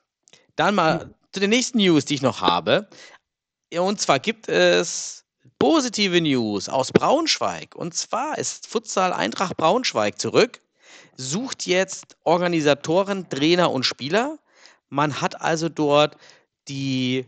Dann mal zu den nächsten News, die ich noch habe. Ja, und zwar gibt es positive News aus Braunschweig. Und zwar ist Futsal Eintracht Braunschweig zurück, sucht jetzt Organisatoren, Trainer und Spieler. Man hat also dort die,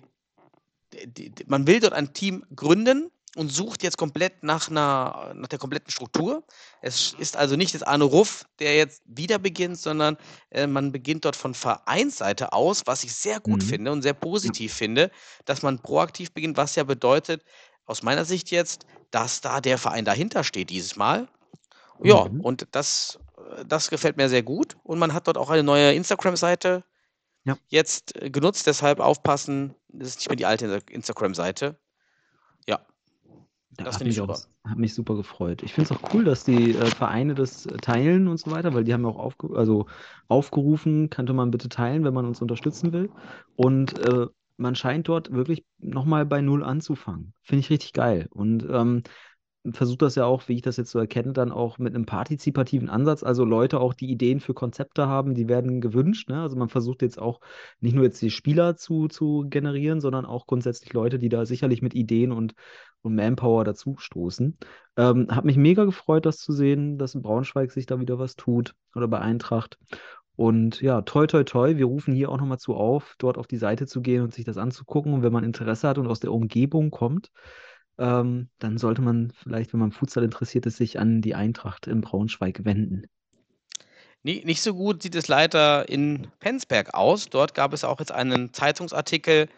die, die man will dort ein Team gründen und sucht jetzt komplett nach, einer, nach der kompletten Struktur. Es ist also nicht jetzt Arne Ruff, der jetzt wieder beginnt, sondern äh, man beginnt dort von Vereinsseite aus, was ich sehr gut Mhm. finde und sehr positiv finde, dass man proaktiv beginnt, was ja bedeutet, aus meiner Sicht jetzt, dass da der Verein dahinter steht dieses Mal. Ja, Mhm. und das, äh, das gefällt mir sehr gut. Und man hat dort auch eine neue Instagram-Seite Ja. jetzt äh, genutzt, deshalb aufpassen, das ist nicht mehr die alte Instagram-Seite. Ja, Ja, das hat finde ich mich auch, super. hat mich super gefreut. Ich finde es auch cool, dass die äh, Vereine das äh, teilen und so weiter, weil die haben ja auch aufge also aufgerufen, könnte man bitte teilen, wenn man uns unterstützen will. Und äh, man scheint dort wirklich nochmal bei Null anzufangen. Finde ich richtig geil. Und ähm, versucht das ja auch, wie ich das jetzt so erkenne, dann auch mit einem partizipativen Ansatz. Also Leute auch, die Ideen für Konzepte haben, die werden gewünscht. Ne? Also man versucht jetzt auch nicht nur jetzt die Spieler zu, zu generieren, sondern auch grundsätzlich Leute, die da sicherlich mit Ideen und, und Manpower dazu stoßen. Ähm, hat mich mega gefreut, das zu sehen, dass in Braunschweig sich da wieder was tut oder bei Eintracht. Und ja, toi, toi, toi, wir rufen hier auch nochmal zu auf, dort auf die Seite zu gehen und sich das anzugucken. Und wenn man Interesse hat und aus der Umgebung kommt, ähm, dann sollte man vielleicht, wenn man Futsal interessiert ist, sich an die Eintracht in Braunschweig wenden. Nie- Nicht so gut sieht es leider in Penzberg aus. Dort gab es auch jetzt einen Zeitungsartikel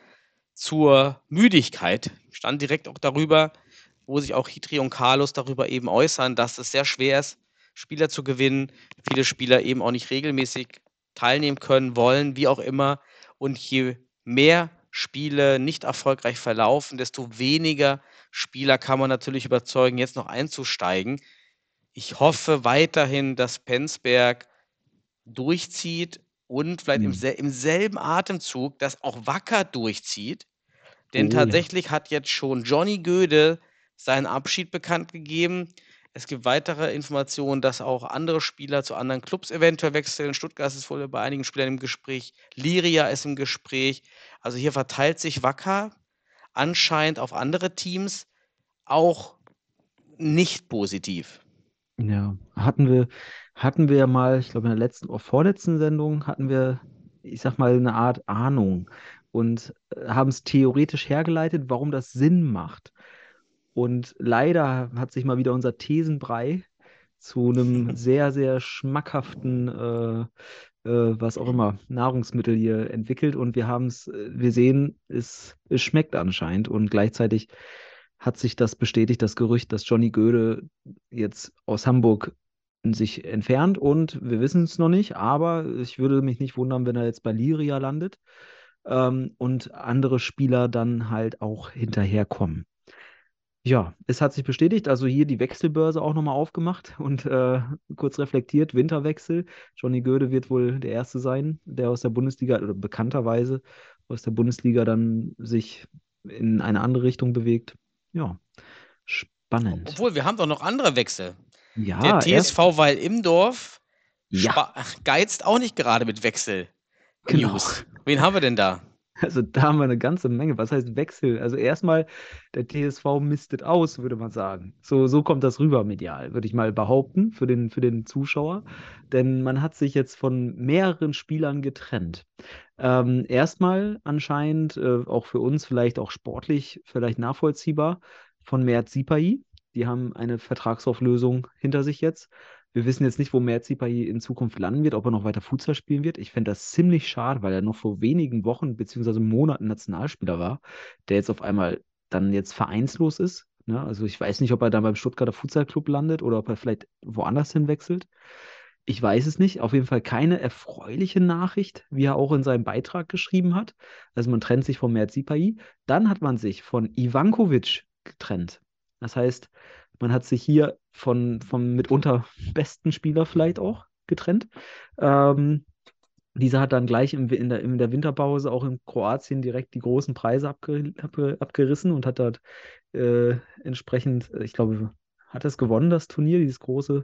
zur Müdigkeit. Stand direkt auch darüber, wo sich auch Hitri und Carlos darüber eben äußern, dass es sehr schwer ist, Spieler zu gewinnen. Viele Spieler eben auch nicht regelmäßig teilnehmen können, wollen, wie auch immer. Und je mehr Spiele nicht erfolgreich verlaufen, desto weniger Spieler kann man natürlich überzeugen, jetzt noch einzusteigen. Ich hoffe weiterhin, dass Penzberg durchzieht und vielleicht im, Hm. sel im selben Atemzug, dass auch Wacker durchzieht. Denn Oh ja. tatsächlich hat jetzt schon Johnny Göde seinen Abschied bekannt gegeben. Es gibt weitere Informationen, dass auch andere Spieler zu anderen Clubs eventuell wechseln. Stuttgart ist wohl bei einigen Spielern im Gespräch. Liria ist im Gespräch. Also hier verteilt sich Wacker anscheinend auf andere Teams auch nicht positiv. Ja, hatten wir, hatten wir ja mal, ich glaube in der letzten oder vorletzten Sendung hatten wir, ich sag mal, eine Art Ahnung und äh, haben es theoretisch hergeleitet, warum das Sinn macht. Und leider hat sich mal wieder unser Thesenbrei zu einem sehr, sehr schmackhaften, äh, äh, was auch immer, Nahrungsmittel hier entwickelt. Und wir haben es, äh, wir sehen, es, es schmeckt anscheinend. Und gleichzeitig hat sich das bestätigt, das Gerücht, dass Johnny Göde jetzt aus Hamburg sich entfernt. Und wir wissen es noch nicht, aber ich würde mich nicht wundern, wenn er jetzt bei Liria landet. Ähm, und andere Spieler dann halt auch hinterherkommen. Ja, es hat sich bestätigt, also hier die Wechselbörse auch nochmal aufgemacht und äh, kurz reflektiert, Winterwechsel. Johnny Göde wird wohl der Erste sein, der aus der Bundesliga oder bekannterweise aus der Bundesliga dann sich in eine andere Richtung bewegt. Ja, spannend. Obwohl, wir haben doch noch andere Wechsel. Ja, Der T S erst, V Weil Imdorf ja, spa- geizt auch nicht gerade mit Wechsel. genau. News. Wen haben wir denn da? Also da haben wir eine ganze Menge. Was heißt Wechsel? Also erstmal, der T S V mistet aus, würde man sagen. So, so kommt das rüber medial, würde ich mal behaupten, für den, für den Zuschauer. Denn man hat sich jetzt von mehreren Spielern getrennt. Ähm, erstmal anscheinend, äh, auch für uns vielleicht auch sportlich, vielleicht nachvollziehbar, von Mert Sipahi. Die haben eine Vertragsauflösung hinter sich jetzt. Wir wissen jetzt nicht, wo Mert Sipahi in Zukunft landen wird, ob er noch weiter Futsal spielen wird. Ich fände das ziemlich schade, weil er noch vor wenigen Wochen bzw. Monaten Nationalspieler war, der jetzt auf einmal dann jetzt vereinslos ist. Ne? Also ich weiß nicht, ob er dann beim Stuttgarter Futsal Club landet oder ob er vielleicht woanders hin wechselt. Ich weiß es nicht. Auf jeden Fall keine erfreuliche Nachricht, wie er auch in seinem Beitrag geschrieben hat. Also man trennt sich von Mert Sipahi. Dann hat man sich von Ivankovic getrennt. Das heißt, man hat sich hier von, vom mitunter besten Spieler vielleicht auch getrennt. Ähm, dieser hat dann gleich im, in, der, in der Winterpause auch in Kroatien direkt die großen Preise abge, abge, abgerissen und hat dort äh, entsprechend, ich glaube, hat es gewonnen, das Turnier, dieses große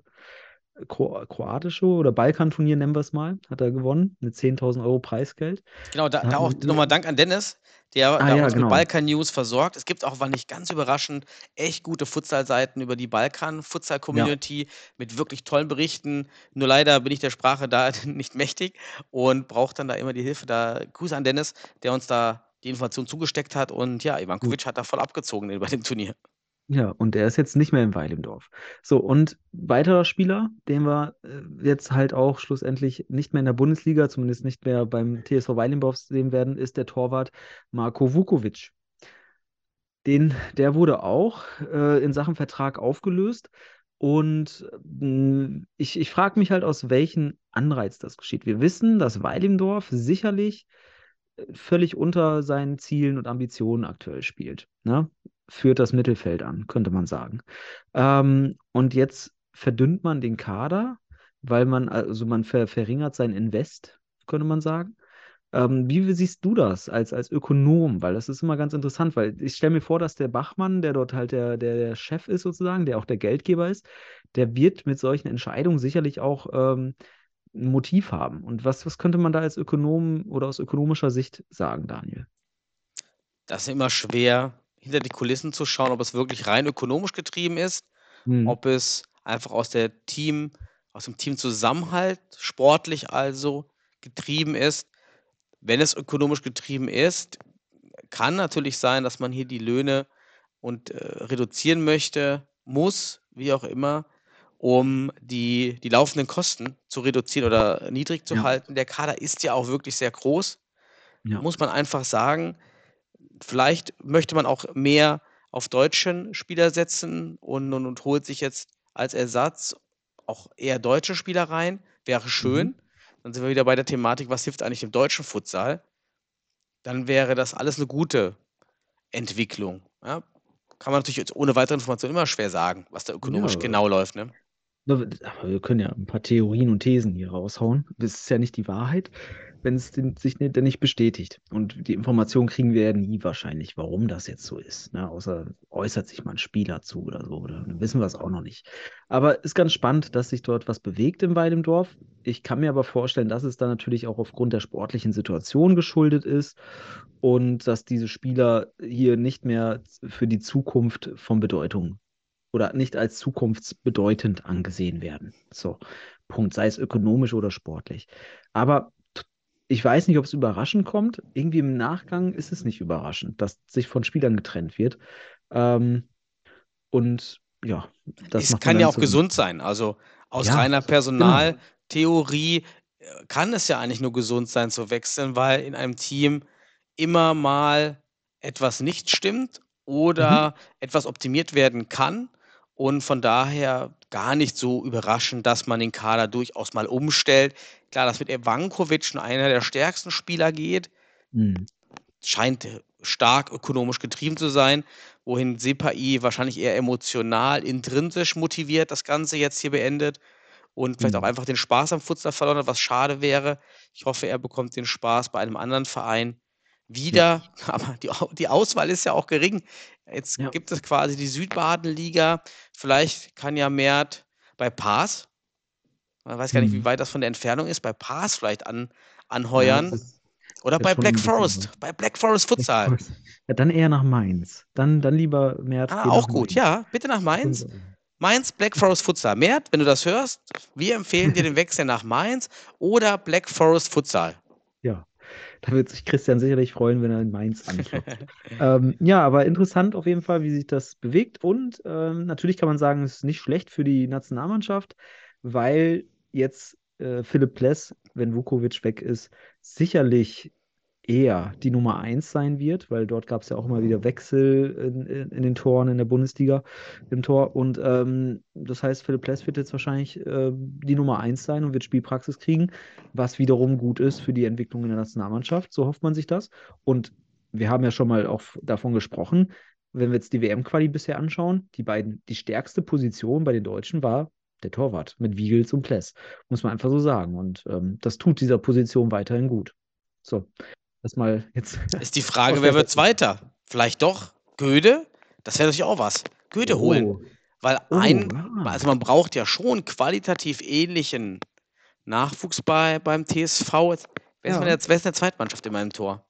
Kro kroatische oder Balkanturnier, nennen wir es mal, hat er gewonnen mit zehntausend Euro Preisgeld. Genau, da, Da da hat auch man- nochmal Dank an Dennis, der Ah, da ja, uns genau. mit Balkan-News versorgt. Es gibt auch, war nicht ganz überraschend, echt gute Futsal-Seiten über die Balkan-Futsal-Community mit wirklich tollen Berichten. Nur leider bin ich der Sprache da nicht mächtig und brauche dann da immer die Hilfe. Da Grüße an Dennis, der uns da die Information zugesteckt hat. Und ja, Ivankovic hat da voll abgezogen bei dem Turnier. Ja, und der ist jetzt nicht mehr im Weil im Dorf. So, und weiterer Spieler, den wir äh, jetzt halt auch schlussendlich nicht mehr in der Bundesliga, zumindest nicht mehr beim T S V Weil im Dorf sehen werden, ist der Torwart Marko Vukovic. Den, der wurde auch äh, in Sachen Vertrag aufgelöst. Und mh, ich, ich frage mich halt, aus welchem Anreiz das geschieht. Wir wissen, dass Weil im Dorf sicherlich äh, völlig unter seinen Zielen und Ambitionen aktuell spielt. Ne? Führt das Mittelfeld an, könnte man sagen. Ähm, und jetzt verdünnt man den Kader, weil man, also man ver verringert sein Invest, könnte man sagen. Ähm, wie siehst du das als, als Ökonom? Weil das ist immer ganz interessant, weil ich stelle mir vor, dass der Bachmann, der dort halt der, der, der Chef ist sozusagen, der auch der Geldgeber ist, der wird mit solchen Entscheidungen sicherlich auch ähm, ein Motiv haben. Und was, was könnte man da als Ökonom oder aus ökonomischer Sicht sagen, Daniel? Das ist immer schwer, hinter die Kulissen zu schauen, ob es wirklich rein ökonomisch getrieben ist, Hm. ob es einfach aus der Team, aus dem Teamzusammenhalt, sportlich also, getrieben ist. Wenn es ökonomisch getrieben ist, kann natürlich sein, dass man hier die Löhne und äh, reduzieren möchte, muss, wie auch immer, um die, die laufenden Kosten zu reduzieren oder niedrig zu Ja. halten. Der Kader ist ja auch wirklich sehr groß, Ja. muss man einfach sagen. Vielleicht möchte man auch mehr auf deutschen Spieler setzen und, und, und holt sich jetzt als Ersatz auch eher deutsche Spieler rein. Wäre schön. Mhm. Dann sind wir wieder bei der Thematik, was hilft eigentlich dem deutschen Futsal? Dann wäre das alles eine gute Entwicklung. Ja? Kann man natürlich jetzt ohne weitere Information immer schwer sagen, was da ökonomisch Ja. genau läuft. Ne? Na, aber wir können ja ein paar Theorien und Thesen hier raushauen. Das ist ja nicht die Wahrheit, wenn es den, sich nicht, denn nicht bestätigt. Und die Information kriegen wir ja nie wahrscheinlich, warum das jetzt so ist. Ne? Außer äußert sich mal ein Spieler zu oder so. Oder dann wissen wir es auch noch nicht. Aber ist ganz spannend, dass sich dort was bewegt im Weil im Dorf. Ich kann mir aber vorstellen, dass es dann natürlich auch aufgrund der sportlichen Situation geschuldet ist und dass diese Spieler hier nicht mehr für die Zukunft von Bedeutung oder nicht als zukunftsbedeutend angesehen werden. So, Punkt. Sei es ökonomisch oder sportlich. Aber t- ich weiß nicht, ob es überraschend kommt. Irgendwie im Nachgang ist es nicht überraschend, dass sich von Spielern getrennt wird. Ähm, und ja, das Es macht man kann ja dann auch zu- gesund sein. Also aus Ja, reiner genau. Personaltheorie äh, kann es ja eigentlich nur gesund sein zu wechseln, weil in einem Team immer mal etwas nicht stimmt oder Mhm. etwas optimiert werden kann. Und von daher gar nicht so überraschend, dass man den Kader durchaus mal umstellt. Klar, dass mit Evankovic schon einer der stärksten Spieler geht, Mhm. scheint stark ökonomisch getrieben zu sein, wohin Sipahi wahrscheinlich eher emotional, intrinsisch motiviert das Ganze jetzt hier beendet und vielleicht Mhm. auch einfach den Spaß am Futsal verloren hat, was schade wäre. Ich hoffe, er bekommt den Spaß bei einem anderen Verein wieder, aber die, Au- die Auswahl ist ja auch gering. Jetzt Ja. gibt es quasi die Südbaden-Liga. Vielleicht kann ja Mert bei Paas, man weiß gar nicht, Mhm. wie weit das von der Entfernung ist, bei Paas vielleicht an, Ja, anheuern. das ist Oder Jetzt bei schon Black ein bisschen Forest, was. bei Black Forest Futsal. Ja, dann eher nach Mainz. Dann, dann lieber, Mert, Ah, geh auch nach gut. Mainz. Ja, bitte nach Auf Mainz. jeden Fall. Mainz, Black Forest Futsal. Mert, wenn du das hörst, wir empfehlen dir den Wechsel nach Mainz oder Black Forest Futsal. Ja, da wird sich Christian sicherlich freuen, wenn er in Mainz anklopft. ähm, ja, aber interessant auf jeden Fall, wie sich das bewegt. Und ähm, natürlich kann man sagen, es ist nicht schlecht für die Nationalmannschaft, weil jetzt äh, Philipp Pless, wenn Vukovic weg ist, sicherlich eher die Nummer eins sein wird, weil dort gab es ja auch immer wieder Wechsel in, in, in den Toren in der Bundesliga im Tor. Und ähm, das heißt, Philipp Pless wird jetzt wahrscheinlich äh, die Nummer eins sein und wird Spielpraxis kriegen, was wiederum gut ist für die Entwicklung in der Nationalmannschaft. So hofft man sich das. Und wir haben ja schon mal auch davon gesprochen, wenn wir jetzt die W M-Quali bisher anschauen, die beiden, die stärkste Position bei den Deutschen war der Torwart mit Wiegels und Pless, muss man einfach so sagen. Und ähm, das tut dieser Position weiterhin gut. So, das mal jetzt Ist die Frage, aus wer der wird Perspektive. Zweiter? Vielleicht doch Göde? Das wäre natürlich auch was. Göde holen. Oh, Weil oh, ein, ja. also man braucht ja schon qualitativ ähnlichen Nachwuchs bei, beim T S V. Jetzt- Wer ist, Ja. denn jetzt, wer ist denn der Zweitmannschaft in meinem Tor?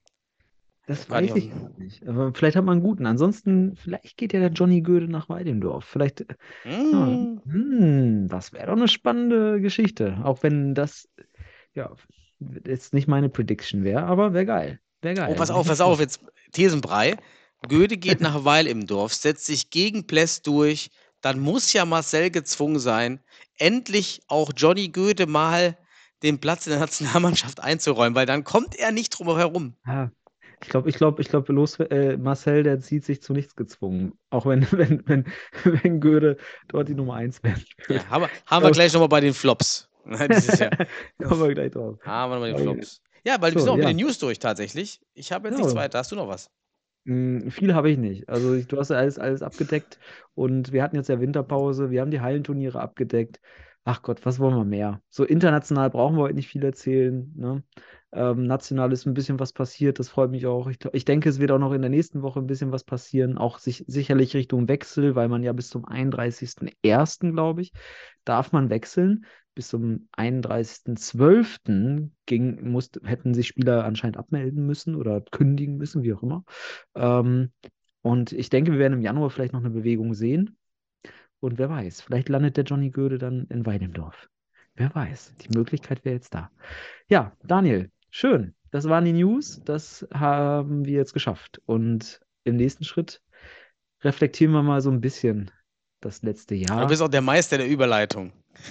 Das Gar nicht weiß ich auf- gar nicht. Aber vielleicht hat man einen guten. Ansonsten, vielleicht geht ja der Johnny Göde nach Weidendorf. Vielleicht, äh, ja, Hm. hm, das wäre doch eine spannende Geschichte. Auch wenn das, ja, jetzt nicht meine Prediction wäre, aber wäre geil. Wäre geil. Oh, pass Bin ich auf, pass auf, gespannt. jetzt Thesenbrei. Göde geht nach Weil im Dorf, setzt sich gegen Pless durch. Dann muss ja Marcel gezwungen sein, endlich auch Johnny Göde mal den Platz in der Nationalmannschaft einzuräumen, weil dann kommt er nicht drum herum. Ja, ich glaube, ich glaube, ich glaube, los, äh, Marcel, der sieht sich zu nichts gezwungen. Auch wenn, wenn, wenn, wenn Göde dort die Nummer eins werden würde. Ja, haben wir, haben wir gleich nochmal bei den Flops. Dieses Jahr. Kommen wir gleich drauf. Haben wir nochmal den Aber, Flops. Ja, weil wir so, sind auch mit ja. den News durch tatsächlich. Ich habe jetzt Ja. nichts weiter. Hast du noch was? Mm, Viel habe ich nicht. Also ich, du hast ja alles, alles abgedeckt und wir hatten jetzt ja Winterpause, wir haben die Hallenturniere abgedeckt. Ach Gott, was wollen wir mehr? So international brauchen wir heute nicht viel erzählen. Ne? Ähm, national ist ein bisschen was passiert, das freut mich auch. Ich, ich denke, es wird auch noch in der nächsten Woche ein bisschen was passieren, auch sich, sicherlich Richtung Wechsel, weil man ja bis zum einunddreißigsten ersten, glaube ich, darf man wechseln. Bis zum einunddreißigsten zwölften ging, musste, hätten sich Spieler anscheinend abmelden müssen oder kündigen müssen, wie auch immer. Ähm, und ich denke, wir werden im Januar vielleicht noch eine Bewegung sehen. Und wer weiß, vielleicht landet der Johnny Göde dann in Weidendorf. Wer weiß, die Möglichkeit wäre jetzt da. Ja, Daniel, schön. Das waren die News. Das haben wir jetzt geschafft. Und im nächsten Schritt reflektieren wir mal so ein bisschen das letzte Du Jahr. bist auch der Meister der Überleitung.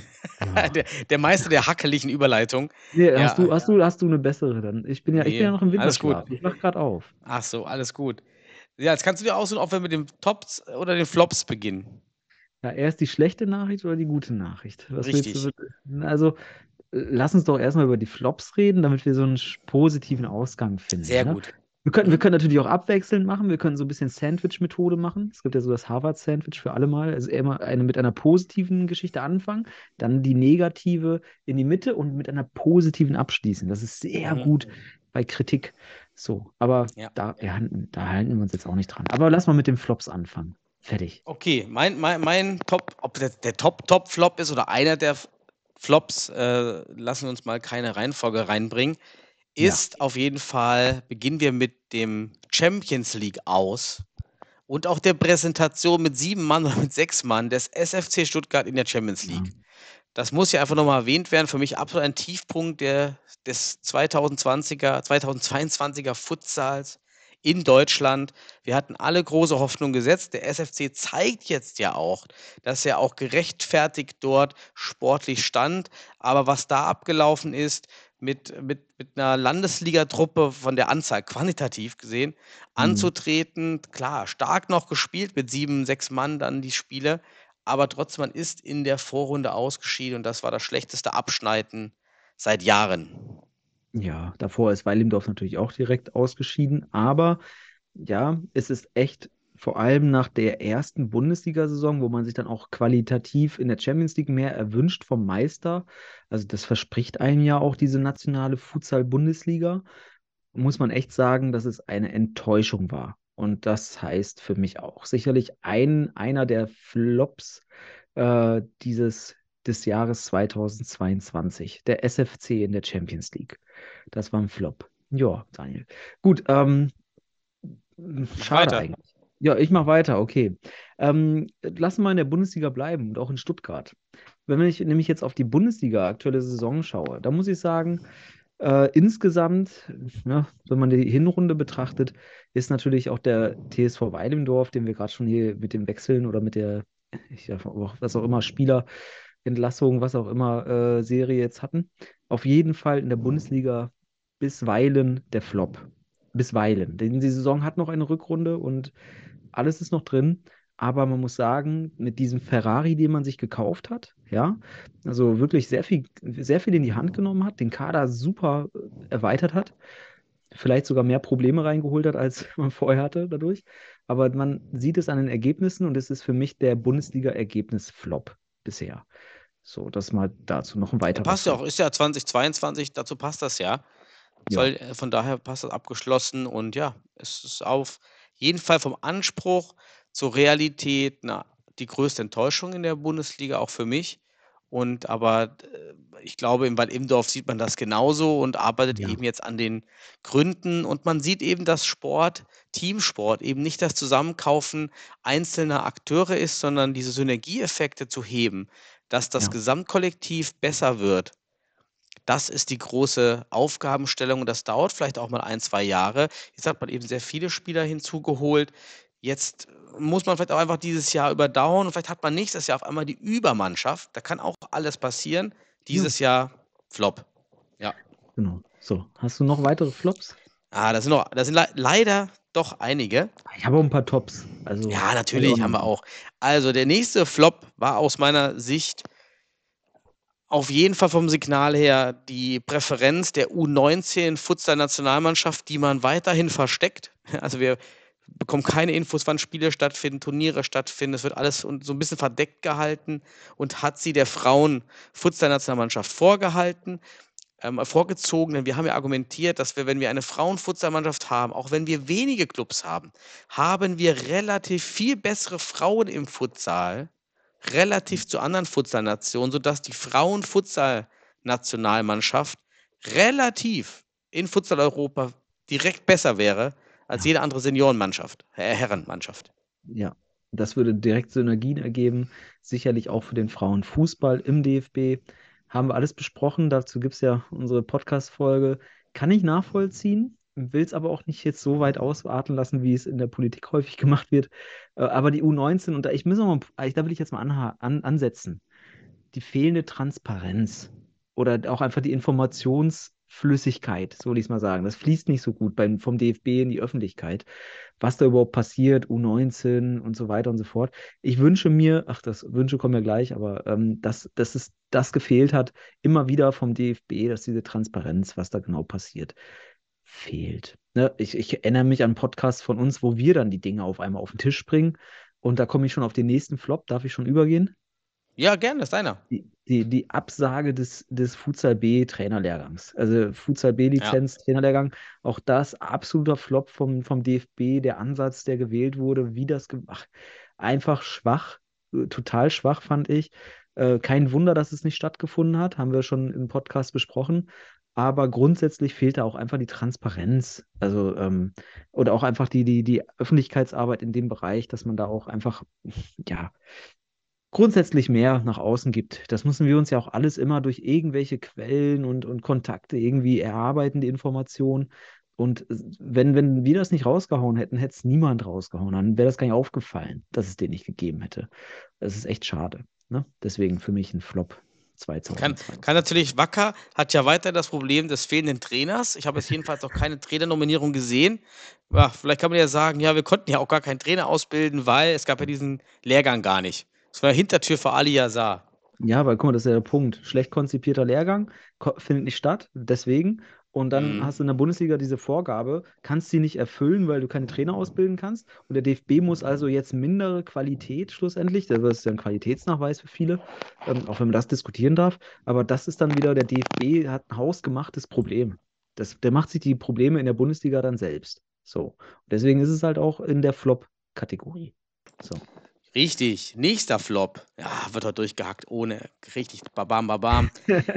Ja. der, der Meister der hackeligen Überleitung. Nee, Ja. hast du, hast du, hast du eine bessere dann? Ich bin ja, ich bin ja Nee, noch im alles gut. Winterschlaf. Ich wach gerade auf. Ach so, alles gut. Ja, jetzt kannst du dir aussuchen, ob wir mit den Tops oder den Flops beginnen. Ja, erst die schlechte Nachricht oder die gute Nachricht? Was willst Richtig. du? Also, äh, lass uns doch erstmal über die Flops reden, damit wir so einen sch- positiven Ausgang finden. Sehr ne? gut. Wir können, wir Mhm. können natürlich auch abwechselnd machen. Wir können so ein bisschen Sandwich-Methode machen. Es gibt ja so das Harvard-Sandwich für alle mal. Also immer eine mit einer positiven Geschichte anfangen, dann die negative in die Mitte und mit einer positiven abschließen. Das ist sehr Mhm. gut bei Kritik. So, aber Ja. da, ja, da halten wir uns jetzt auch nicht dran. Aber lass mal mit den Flops anfangen. Fertig. Okay, mein, mein, mein Top, ob der, der Top-Top-Flop ist oder einer der F- Flops, äh, lassen wir uns mal keine Reihenfolge reinbringen, Ja. ist auf jeden Fall, beginnen wir mit dem Champions League aus und auch der Präsentation mit sieben Mann oder mit sechs Mann des S F C Stuttgart in der Champions League. Das muss ja einfach nochmal erwähnt werden. Für mich absolut ein Tiefpunkt der, des zweitausendzwanziger, zweitausendzweiundzwanziger Futsals in Deutschland. Wir hatten alle große Hoffnung gesetzt. Der S F C zeigt jetzt ja auch, dass er auch gerechtfertigt dort sportlich stand. Aber was da abgelaufen ist, mit, mit, mit einer Landesligatruppe von der Anzahl quantitativ gesehen anzutreten, klar, stark noch gespielt mit sieben, sechs Mann dann die Spiele. Aber trotzdem, man ist in der Vorrunde ausgeschieden und das war das schlechteste Abschneiden seit Jahren. Ja, davor ist Weilimdorf natürlich auch direkt ausgeschieden, aber ja, es ist echt vor allem nach der ersten Bundesliga-Saison, wo man sich dann auch qualitativ in der Champions League mehr erwünscht vom Meister. Also das verspricht einem ja auch diese nationale Futsal-Bundesliga. Muss man echt sagen, dass es eine Enttäuschung war. Und das heißt für mich auch sicherlich ein, einer der Flops äh, dieses, des Jahres zweitausendzweiundzwanzig, der S F C in der Champions League. Das war ein Flop. Ja, Daniel. Gut, ähm, Ich schade weiter. eigentlich. Ja, ich mache weiter, okay. Ähm, lassen wir in der Bundesliga bleiben und auch in Stuttgart. Wenn ich nämlich jetzt auf die Bundesliga aktuelle Saison schaue, da muss ich sagen, äh, insgesamt, ja, wenn man die Hinrunde betrachtet, ist natürlich auch der T S V Weilendorf, den wir gerade schon hier mit dem Wechseln oder mit der, ich, ja, was auch immer, Spielerentlassung, was auch immer, äh, Serie jetzt hatten, auf jeden Fall in der Bundesliga bisweilen der Flop. Bisweilen. Denn die Saison hat noch eine Rückrunde und alles ist noch drin. Aber man muss sagen, mit diesem Ferrari, den man sich gekauft hat, ja, also wirklich sehr viel, sehr viel in die Hand genommen hat, den Kader super äh, erweitert hat, vielleicht sogar mehr Probleme reingeholt hat, als man vorher hatte dadurch. Aber man sieht es an den Ergebnissen und es ist für mich der Bundesliga-Ergebnis-Flop bisher. So, das mal dazu noch ein Ja, weiterer passt ja Flop. auch, ist ja zwanzig zweiundzwanzig, dazu passt das ja. Ja, Soll, äh, von daher passt das abgeschlossen und ja, es ist auf jeden Fall vom Anspruch zur Realität na, die größte Enttäuschung in der Bundesliga, auch für mich. Und aber äh, ich glaube, in Bad Imdorf sieht man das genauso und arbeitet ja, eben jetzt an den Gründen. Und man sieht eben, dass Sport, Teamsport, eben nicht das Zusammenkaufen einzelner Akteure ist, sondern diese Synergieeffekte zu heben, dass das ja, Gesamtkollektiv besser wird. Das ist die große Aufgabenstellung und das dauert vielleicht auch mal ein, zwei Jahre. Jetzt hat man eben sehr viele Spieler hinzugeholt. Jetzt muss man vielleicht auch einfach dieses Jahr überdauern und vielleicht hat man nächstes Jahr auf einmal die Übermannschaft. Da kann auch alles passieren. ja, Dieses Jahr Flop. Ja. genau. So, hast du noch weitere Flops? Ah, da sind noch, da sind le leider doch einige. Ich habe auch ein paar Tops. Also, Ja, kann ich auch natürlich noch haben wir machen. auch. Also der nächste Flop war aus meiner Sicht auf jeden Fall vom Signal her die Präferenz der U neunzehn Futsal-Nationalmannschaft, die man weiterhin versteckt. Also wir bekommen keine Infos, wann Spiele stattfinden, Turniere stattfinden. Es wird alles so ein bisschen verdeckt gehalten und hat sie der Frauen-Futsal-Nationalmannschaft vorgehalten, ähm, vorgezogen. Denn wir haben ja argumentiert, dass wir, wenn wir eine Frauen-Futsal-Mannschaft haben, auch wenn wir wenige Clubs haben, haben wir relativ viel bessere Frauen im Futsal relativ zu anderen Futsal-Nationen, sodass die Frauen-Futsal-Nationalmannschaft relativ in Futsal-Europa direkt besser wäre als Ja, jede andere Seniorenmannschaft, äh, Herrenmannschaft. ja. Das würde direkt Synergien ergeben. Sicherlich auch für den Frauenfußball im D F B. Haben wir alles besprochen. Dazu gibt es ja unsere Podcast-Folge. Kann ich nachvollziehen, will es aber auch nicht jetzt so weit ausarten lassen, wie es in der Politik häufig gemacht wird. Äh, Aber die U neunzehn, und da, ich muss noch mal, da will ich jetzt mal anha an, ansetzen. Die fehlende Transparenz oder auch einfach die Informationsflüssigkeit, so will ich es mal sagen. Das fließt nicht so gut beim, vom D F B in die Öffentlichkeit, was da überhaupt passiert, U neunzehn und so weiter und so fort. Ich wünsche mir, ach, das Wünsche kommen ja gleich, aber ähm, dass, dass es das gefehlt hat, immer wieder vom D F B, dass diese Transparenz, was da genau passiert, fehlt. Ne? Ich, ich erinnere mich an Podcasts von uns, wo wir dann die Dinge auf einmal auf den Tisch bringen. Und da komme ich schon auf den nächsten Flop. Darf ich schon übergehen? Ja, gerne, das ist deiner. Die, die, die Absage des, des Futsal B-Trainerlehrgangs. Also Futsal Ja. B-Lizenz, Trainerlehrgang, auch das absoluter Flop vom, vom D F B, der Ansatz, der gewählt wurde, wie das gemacht. Einfach schwach, äh, total schwach fand ich. Äh, kein Wunder, dass es nicht stattgefunden hat, haben wir schon im Podcast besprochen. Aber grundsätzlich fehlt da auch einfach die Transparenz. Also, ähm, oder auch einfach die, die, die Öffentlichkeitsarbeit in dem Bereich, dass man da auch einfach, ja, grundsätzlich mehr nach außen gibt. Das müssen wir uns ja auch alles immer durch irgendwelche Quellen und, und Kontakte irgendwie erarbeiten, die Informationen. Und wenn, wenn wir das nicht rausgehauen hätten, hätte es niemand rausgehauen. Dann wäre das gar nicht aufgefallen, dass es den nicht gegeben hätte. Das ist echt schade. Ne? Deswegen für mich ein Flop Kann, kann zwanzig zwanzig. natürlich, Wacker hat ja weiter das Problem des fehlenden Trainers. Ich habe jetzt jedenfalls noch keine Trainernominierung gesehen. Ja, vielleicht kann man ja sagen, ja, wir konnten ja auch gar keinen Trainer ausbilden, weil es gab ja diesen Lehrgang gar nicht. Das war Hintertür für Ali Yazar. Ja, aber guck mal, das ist ja der Punkt. Schlecht konzipierter Lehrgang ko- findet nicht statt, deswegen. Und dann Mhm. hast du in der Bundesliga diese Vorgabe, kannst sie nicht erfüllen, weil du keine Trainer ausbilden kannst. Und der D F B muss also jetzt mindere Qualität schlussendlich, das ist ja ein Qualitätsnachweis für viele, ähm, auch wenn man das diskutieren darf. Aber das ist dann wieder, der D F B hat ein hausgemachtes Problem. Das, der macht sich die Probleme in der Bundesliga dann selbst. So. Und deswegen ist es halt auch in der Flop-Kategorie. So. Richtig, nächster Flop. Ja, wird heute durchgehackt, ohne richtig babam, babam.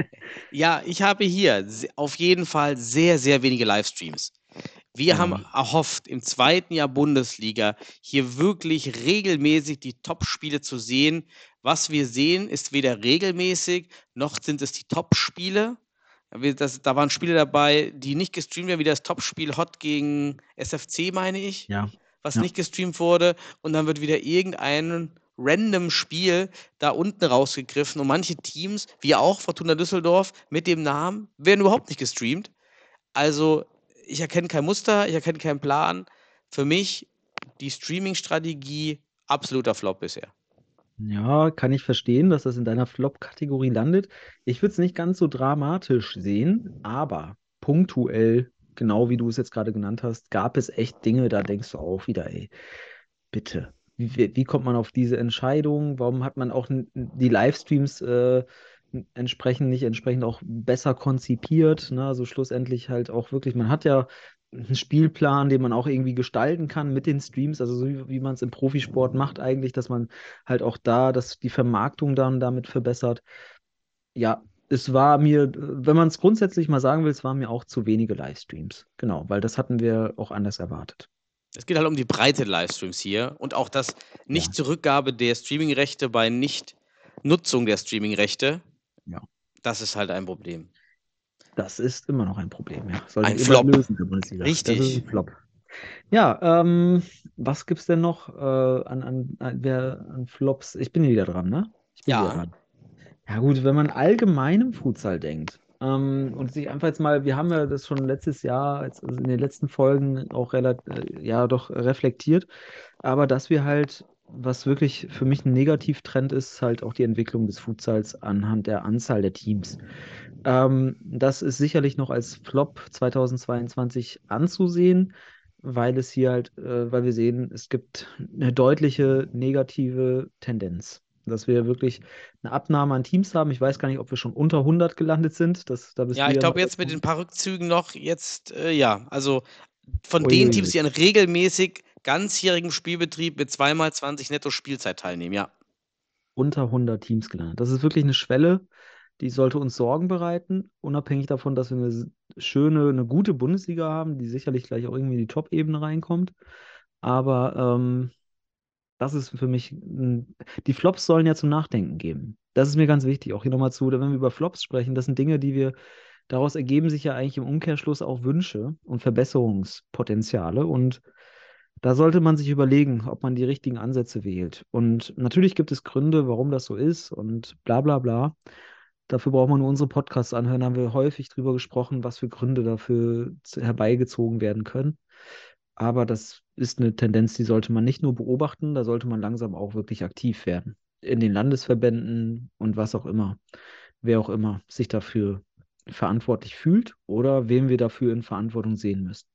Ja, ich habe hier se- auf jeden Fall sehr, sehr wenige Livestreams. Wir Ja. haben erhofft, im zweiten Jahr Bundesliga hier wirklich regelmäßig die Top-Spiele zu sehen. Was wir sehen, ist weder regelmäßig, noch sind es die Top-Spiele. Ja, wir- das- Da waren Spiele dabei, die nicht gestreamt werden, wie das Top-Spiel Hot gegen S F C, meine ich, Ja. was Ja. nicht gestreamt wurde. Und dann wird wieder irgendein random Spiel da unten rausgegriffen. Und manche Teams, wie auch Fortuna Düsseldorf mit dem Namen, werden überhaupt nicht gestreamt. Also, ich erkenne kein Muster, ich erkenne keinen Plan. Für mich die Streaming-Strategie absoluter Flop bisher. Ja, kann ich verstehen, dass das in deiner Flop-Kategorie landet. Ich würde es nicht ganz so dramatisch sehen, aber punktuell, genau wie du es jetzt gerade genannt hast, gab es echt Dinge, da denkst du auch wieder, ey, bitte. Wie, wie wie kommt man auf diese Entscheidung? Warum hat man auch n- die Livestreams äh, entsprechend nicht entsprechend auch besser konzipiert? Ne? Also schlussendlich halt auch wirklich, man hat ja einen Spielplan, den man auch irgendwie gestalten kann mit den Streams, also so wie, wie man es im Profisport macht eigentlich, dass man halt auch da, dass die Vermarktung dann damit verbessert. Ja, es war mir, wenn man es grundsätzlich mal sagen will, es waren mir auch zu wenige Livestreams. Genau, weil das hatten wir auch anders erwartet. Es geht halt um die Breite der Livestreams hier und auch das Nicht-Zurückgabe der Streaming-Rechte bei Nicht-Nutzung der Streaming-Rechte. Ja. Das ist halt ein Problem. Das ist immer noch ein Problem, ja. Sollten Ein wir Flop. bald lösen, der Bundesliga. Richtig. Das ist ein Flop. Ja, ähm, was gibt's denn noch äh, an, an, an, wer, an Flops? Ich bin hier wieder dran, ne? Ich bin Ja. wieder dran. Ja gut, wenn man allgemein im Futsal denkt ähm, und sich einfach jetzt mal, wir haben ja das schon letztes Jahr, jetzt, also in den letzten Folgen auch relativ, äh, ja doch reflektiert, aber dass wir halt, was wirklich für mich ein Negativtrend ist, halt auch die Entwicklung des Futsals anhand der Anzahl der Teams. Ähm, das ist sicherlich noch als Flop zweitausendzweiundzwanzig anzusehen, weil es hier halt, äh, weil wir sehen, es gibt eine deutliche negative Tendenz, dass wir wirklich eine Abnahme an Teams haben. Ich weiß gar nicht, ob wir schon unter hundert gelandet sind. Das, da bist Ja, du ich ja glaube mal jetzt mit den paar Rückzügen noch, jetzt, äh, ja, also von Ui, den ui, Teams, ui. die an regelmäßig ganzjährigem Spielbetrieb mit zweimal zwanzig netto Spielzeit teilnehmen, ja. unter hundert Teams gelandet. Das ist wirklich eine Schwelle, die sollte uns Sorgen bereiten, unabhängig davon, dass wir eine s- schöne, eine gute Bundesliga haben, die sicherlich gleich auch irgendwie in die Top-Ebene reinkommt. Aber ähm, das ist für mich, ein- die Flops sollen ja zum Nachdenken geben. Das ist mir ganz wichtig, auch hier nochmal zu, wenn wir über Flops sprechen, das sind Dinge, die wir, daraus ergeben sich ja eigentlich im Umkehrschluss auch Wünsche und Verbesserungspotenziale. Und da sollte man sich überlegen, ob man die richtigen Ansätze wählt. Und natürlich gibt es Gründe, warum das so ist und bla bla bla. Dafür braucht man nur unsere Podcasts anhören. Da haben wir häufig drüber gesprochen, was für Gründe dafür z- herbeigezogen werden können. Aber das ist eine Tendenz, die sollte man nicht nur beobachten, da sollte man langsam auch wirklich aktiv werden. In den Landesverbänden und was auch immer, wer auch immer sich dafür verantwortlich fühlt oder wem wir dafür in Verantwortung sehen müssen.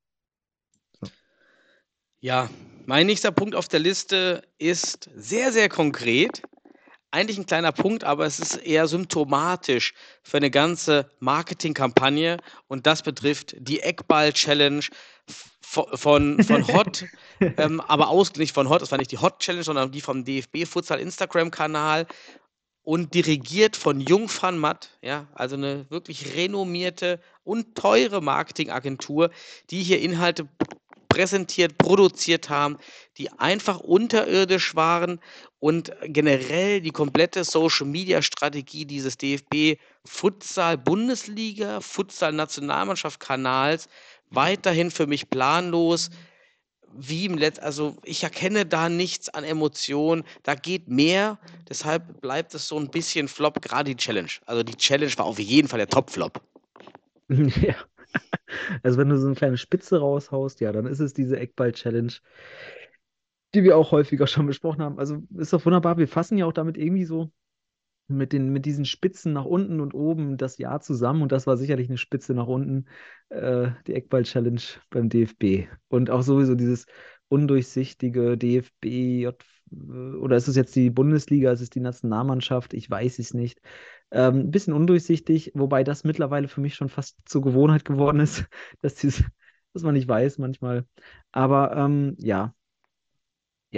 Ja, mein nächster Punkt auf der Liste ist sehr, sehr konkret. Eigentlich ein kleiner Punkt, aber es ist eher symptomatisch für eine ganze Marketingkampagne und das betrifft die Eckball-Challenge von, von, von Hot, ähm, aber aus, nicht von Hot, das war nicht die Hot-Challenge, sondern die vom D F B-Futsal-Instagram-Kanal und dirigiert von Jung van Matt, ja, also eine wirklich renommierte und teure Marketingagentur, die hier Inhalte präsentiert, produziert haben, die einfach unterirdisch waren und generell die komplette Social-Media-Strategie dieses D F B Futsal-Bundesliga, Futsal-Nationalmannschaft-Kanals weiterhin für mich planlos. Wie im Letz also ich erkenne da nichts an Emotionen, da geht mehr, deshalb bleibt es so ein bisschen Flop, gerade die Challenge. Also die Challenge war auf jeden Fall der Top-Flop. Ja. Also wenn du so eine kleine Spitze raushaust, ja, dann ist es diese Eckball-Challenge, die wir auch häufiger schon besprochen haben. Also ist doch wunderbar. Wir fassen ja auch damit irgendwie so mit den, mit diesen Spitzen nach unten und oben das Jahr zusammen. Und das war sicherlich eine Spitze nach unten, äh, die Eckball-Challenge beim D F B. Und auch sowieso dieses undurchsichtige D F B, J, oder ist es jetzt die Bundesliga, ist es die Nationalmannschaft? Ich weiß es nicht. Ähm, ein bisschen undurchsichtig, wobei das mittlerweile für mich schon fast zur Gewohnheit geworden ist, dass, dieses, dass man nicht weiß manchmal. Aber ähm, ja, ja.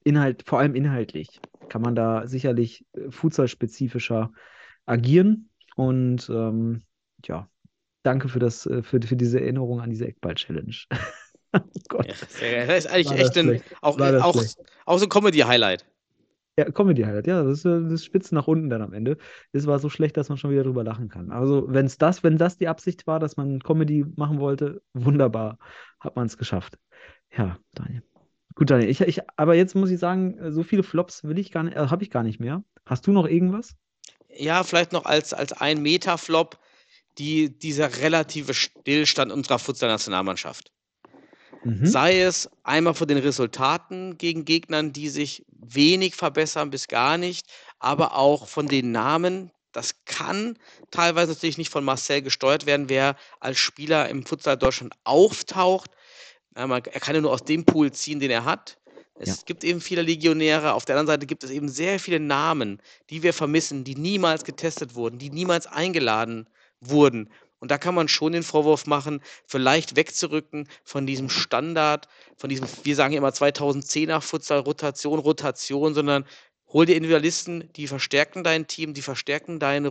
Inhalt, vor allem inhaltlich, kann man da sicherlich äh, futsalspezifischer agieren. Und ähm, ja, danke für das, äh, für, für diese Erinnerung an diese Eckball-Challenge. Oh Gott, Ja, sehr geil. Das ist eigentlich war echt das ein, schlecht. auch, War das auch, schlecht. auch so ein Comedy-Highlight. Ja, Comedy-Highlight, ja, das ist, äh, das ist Spitzen nach unten dann am Ende. Es war so schlecht, dass man schon wieder drüber lachen kann. Also, wenn es das, wenn das die Absicht war, dass man Comedy machen wollte, wunderbar, hat man es geschafft. Ja, Daniel. Gut, Daniel, ich, ich, aber jetzt muss ich sagen, äh, so viele Flops will ich gar nicht, äh, habe ich gar nicht mehr. Hast du noch irgendwas? Ja, vielleicht noch als, als ein Meta-Flop die, dieser relative Stillstand unserer Futsal-Nationalmannschaft. Mhm. Sei es einmal von den Resultaten gegen Gegnern, die sich wenig verbessern bis gar nicht, aber auch von den Namen. Das kann teilweise natürlich nicht von Marcel gesteuert werden, wer als Spieler im Futsal Deutschland auftaucht. Ja, man, er kann ja nur aus dem Pool ziehen, den er hat. Es Ja. gibt eben viele Legionäre. Auf der anderen Seite gibt es eben sehr viele Namen, die wir vermissen, die niemals getestet wurden, die niemals eingeladen wurden. Und da kann man schon den Vorwurf machen, vielleicht wegzurücken von diesem Standard, von diesem, wir sagen immer zweitausendzehner Futsal, Rotation, Rotation, sondern hol dir Individualisten, die verstärken dein Team, die verstärken dein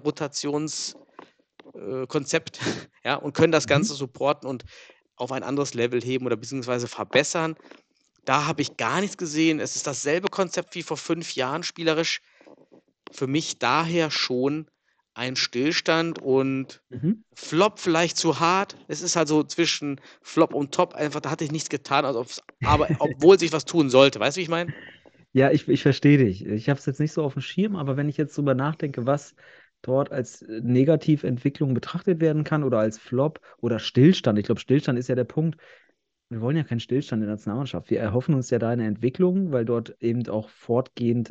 Rotationskonzept, ja, und können das Mhm. Ganze supporten und auf ein anderes Level heben oder beziehungsweise verbessern. Da habe ich gar nichts gesehen. Es ist dasselbe Konzept wie vor fünf Jahren spielerisch. Für mich daher schon ein Stillstand und Mhm. Flop vielleicht zu hart. Es ist halt so zwischen Flop und Top einfach, da hatte ich nichts getan, also ob's, aber obwohl sich was tun sollte. Weißt du, wie ich meine? Ja, ich, ich verstehe dich. Ich habe es jetzt nicht so auf dem Schirm, aber wenn ich jetzt drüber nachdenke, was dort als äh, Negativentwicklung betrachtet werden kann oder als Flop oder Stillstand. Ich glaube, Stillstand ist ja der Punkt. Wir wollen ja keinen Stillstand in der Nationalmannschaft. Wir erhoffen uns ja da eine Entwicklung, weil dort eben auch fortgehend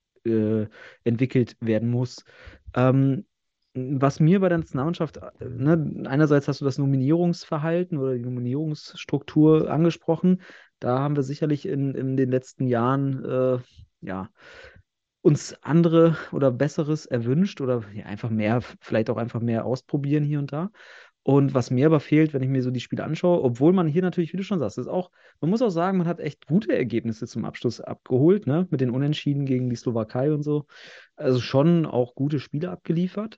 äh, entwickelt werden muss. Ähm, was mir bei der Nationalmannschaft, äh, ne, einerseits hast du das Nominierungsverhalten oder die Nominierungsstruktur angesprochen. Da haben wir sicherlich in, in den letzten Jahren äh, ja, uns andere oder Besseres erwünscht oder ja, einfach mehr, vielleicht auch einfach mehr ausprobieren hier und da. Und was mir aber fehlt, wenn ich mir so die Spiele anschaue, obwohl man hier natürlich, wie du schon sagst, ist auch, man muss auch sagen, man hat echt gute Ergebnisse zum Abschluss abgeholt, ne? Mit den Unentschieden gegen die Slowakei und so. Also schon auch gute Spiele abgeliefert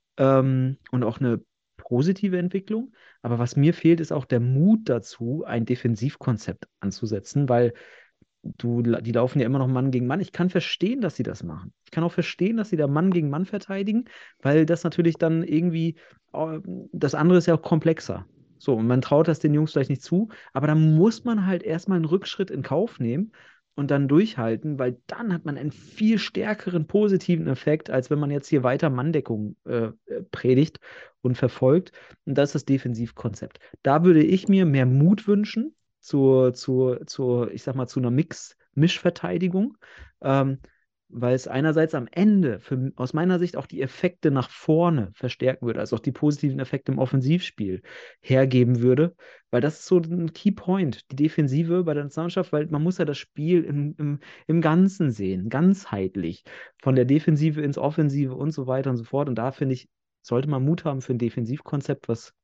ähm, und auch eine positive Entwicklung. Aber was mir fehlt, ist auch der Mut dazu, ein Defensivkonzept anzusetzen, weil du, die laufen ja immer noch Mann gegen Mann. Ich kann verstehen, dass sie das machen. Ich kann auch verstehen, dass sie da Mann gegen Mann verteidigen, weil das natürlich dann irgendwie, äh, das andere ist ja auch komplexer. So, und man traut das den Jungs vielleicht nicht zu, aber dann muss man halt erstmal einen Rückschritt in Kauf nehmen und dann durchhalten, weil dann hat man einen viel stärkeren positiven Effekt, als wenn man jetzt hier weiter Manndeckung äh, predigt und verfolgt. Und das ist das Defensivkonzept. Da würde ich mir mehr Mut wünschen zur, zur, zur, ich sag mal, zu einer Mix, Mischverteidigung, ähm, weil es einerseits am Ende für, aus meiner Sicht auch die Effekte nach vorne verstärken würde, also auch die positiven Effekte im Offensivspiel hergeben würde, weil das ist so ein Key Point, die Defensive bei der Nationalmannschaft, weil man muss ja das Spiel im, im, im Ganzen sehen, ganzheitlich, von der Defensive ins Offensive und so weiter und so fort. Und da finde ich, sollte man Mut haben für ein Defensivkonzept, was,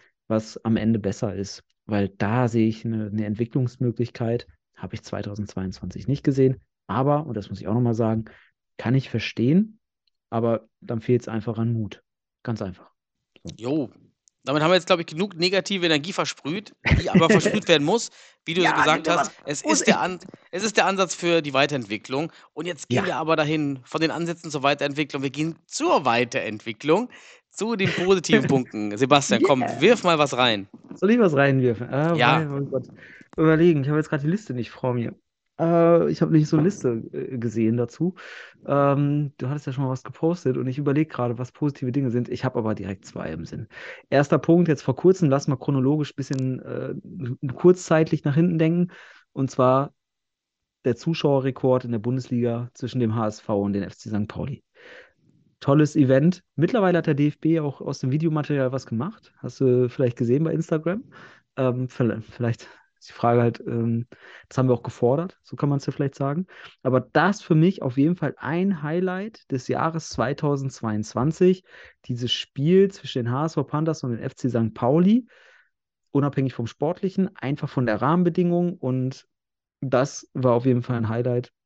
was am Ende besser ist, weil da sehe ich eine, eine Entwicklungsmöglichkeit, habe ich zweitausendzweiundzwanzig nicht gesehen, aber, und das muss ich auch nochmal sagen, kann ich verstehen, aber dann fehlt es einfach an Mut. Ganz einfach. Jo, damit haben wir jetzt, glaube ich, genug negative Energie versprüht, die aber versprüht werden muss. Wie du Ja, gesagt genau, hast, es muss ist, der An es ist der Ansatz für die Weiterentwicklung. Und jetzt gehen Ja. wir aber dahin von den Ansätzen zur Weiterentwicklung. Wir gehen zur Weiterentwicklung, zu den positiven Punkten. Sebastian, komm, Yeah. wirf mal was rein. Soll ich was reinwerfen? Ah, Ja. mein, oh Gott. Überlegen, ich habe jetzt gerade die Liste nicht vor mir. Äh, ich habe nicht so eine Liste äh, gesehen dazu. Ähm, du hattest ja schon mal was gepostet und ich überlege gerade, was positive Dinge sind. Ich habe aber direkt zwei im Sinn. Erster Punkt, jetzt vor kurzem, lass mal chronologisch ein bisschen äh, kurzzeitlich nach hinten denken. Und zwar der Zuschauerrekord in der Bundesliga zwischen dem H S V und den F C Sankt Pauli. Tolles Event. Mittlerweile hat der D F B auch aus dem Videomaterial was gemacht. Hast du vielleicht gesehen bei Instagram? Ähm, vielleicht, vielleicht ist die Frage halt, ähm, das haben wir auch gefordert, so kann man es ja vielleicht sagen. Aber das für mich auf jeden Fall ein Highlight des Jahres zweitausendzweiundzwanzig. Dieses Spiel zwischen den H S V Panthers und den F C Sankt Pauli, unabhängig vom Sportlichen, einfach von der Rahmenbedingung. Und das war auf jeden Fall ein Highlight,